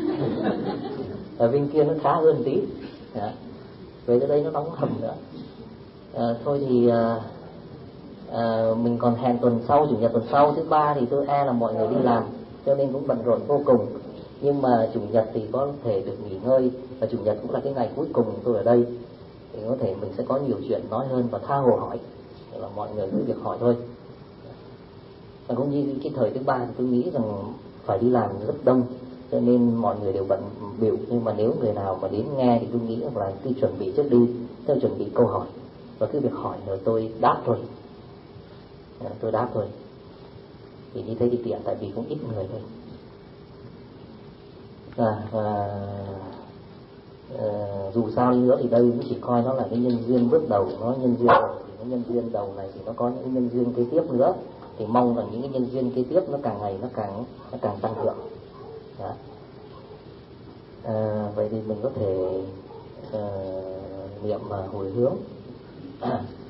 Ở bên kia nó khá hơn tí. Đó. Về tới đây nó nóng hầm nữa. À, thôi thì à, à, mình còn hẹn tuần sau, chủ nhật tuần sau thứ ba thì tôi e là mọi người đi làm, cho nên cũng bận rộn vô cùng. Nhưng mà chủ nhật thì có thể được nghỉ ngơi, và chủ nhật cũng là cái ngày cuối cùng tôi ở đây, thì có thể mình sẽ có nhiều chuyện nói hơn và tha hồ hỏi, để là mọi người cứ việc hỏi thôi. Và cũng như cái thời thứ ba thì tôi nghĩ rằng phải đi làm rất đông, cho nên mọi người đều bận biểu. Nhưng mà nếu người nào mà đến nghe thì tôi nghĩ là cứ chuẩn bị trước đi, tôi chuẩn bị câu hỏi và cứ việc hỏi rồi tôi đáp thôi, tôi đáp thôi. Thì như thế thì tiện, tại vì cũng ít người thôi. À, và uh, dù sao đi nữa thì đây cũng chỉ coi nó là cái nhân duyên bước đầu, nó nhân duyên thì cái nhân duyên đầu này thì nó có những nhân duyên kế tiếp nữa, thì mong rằng những cái nhân duyên kế tiếp nó càng ngày nó càng nó càng tăng trưởng. Đó. À, vậy thì mình có thể uh, niệm và hồi hướng.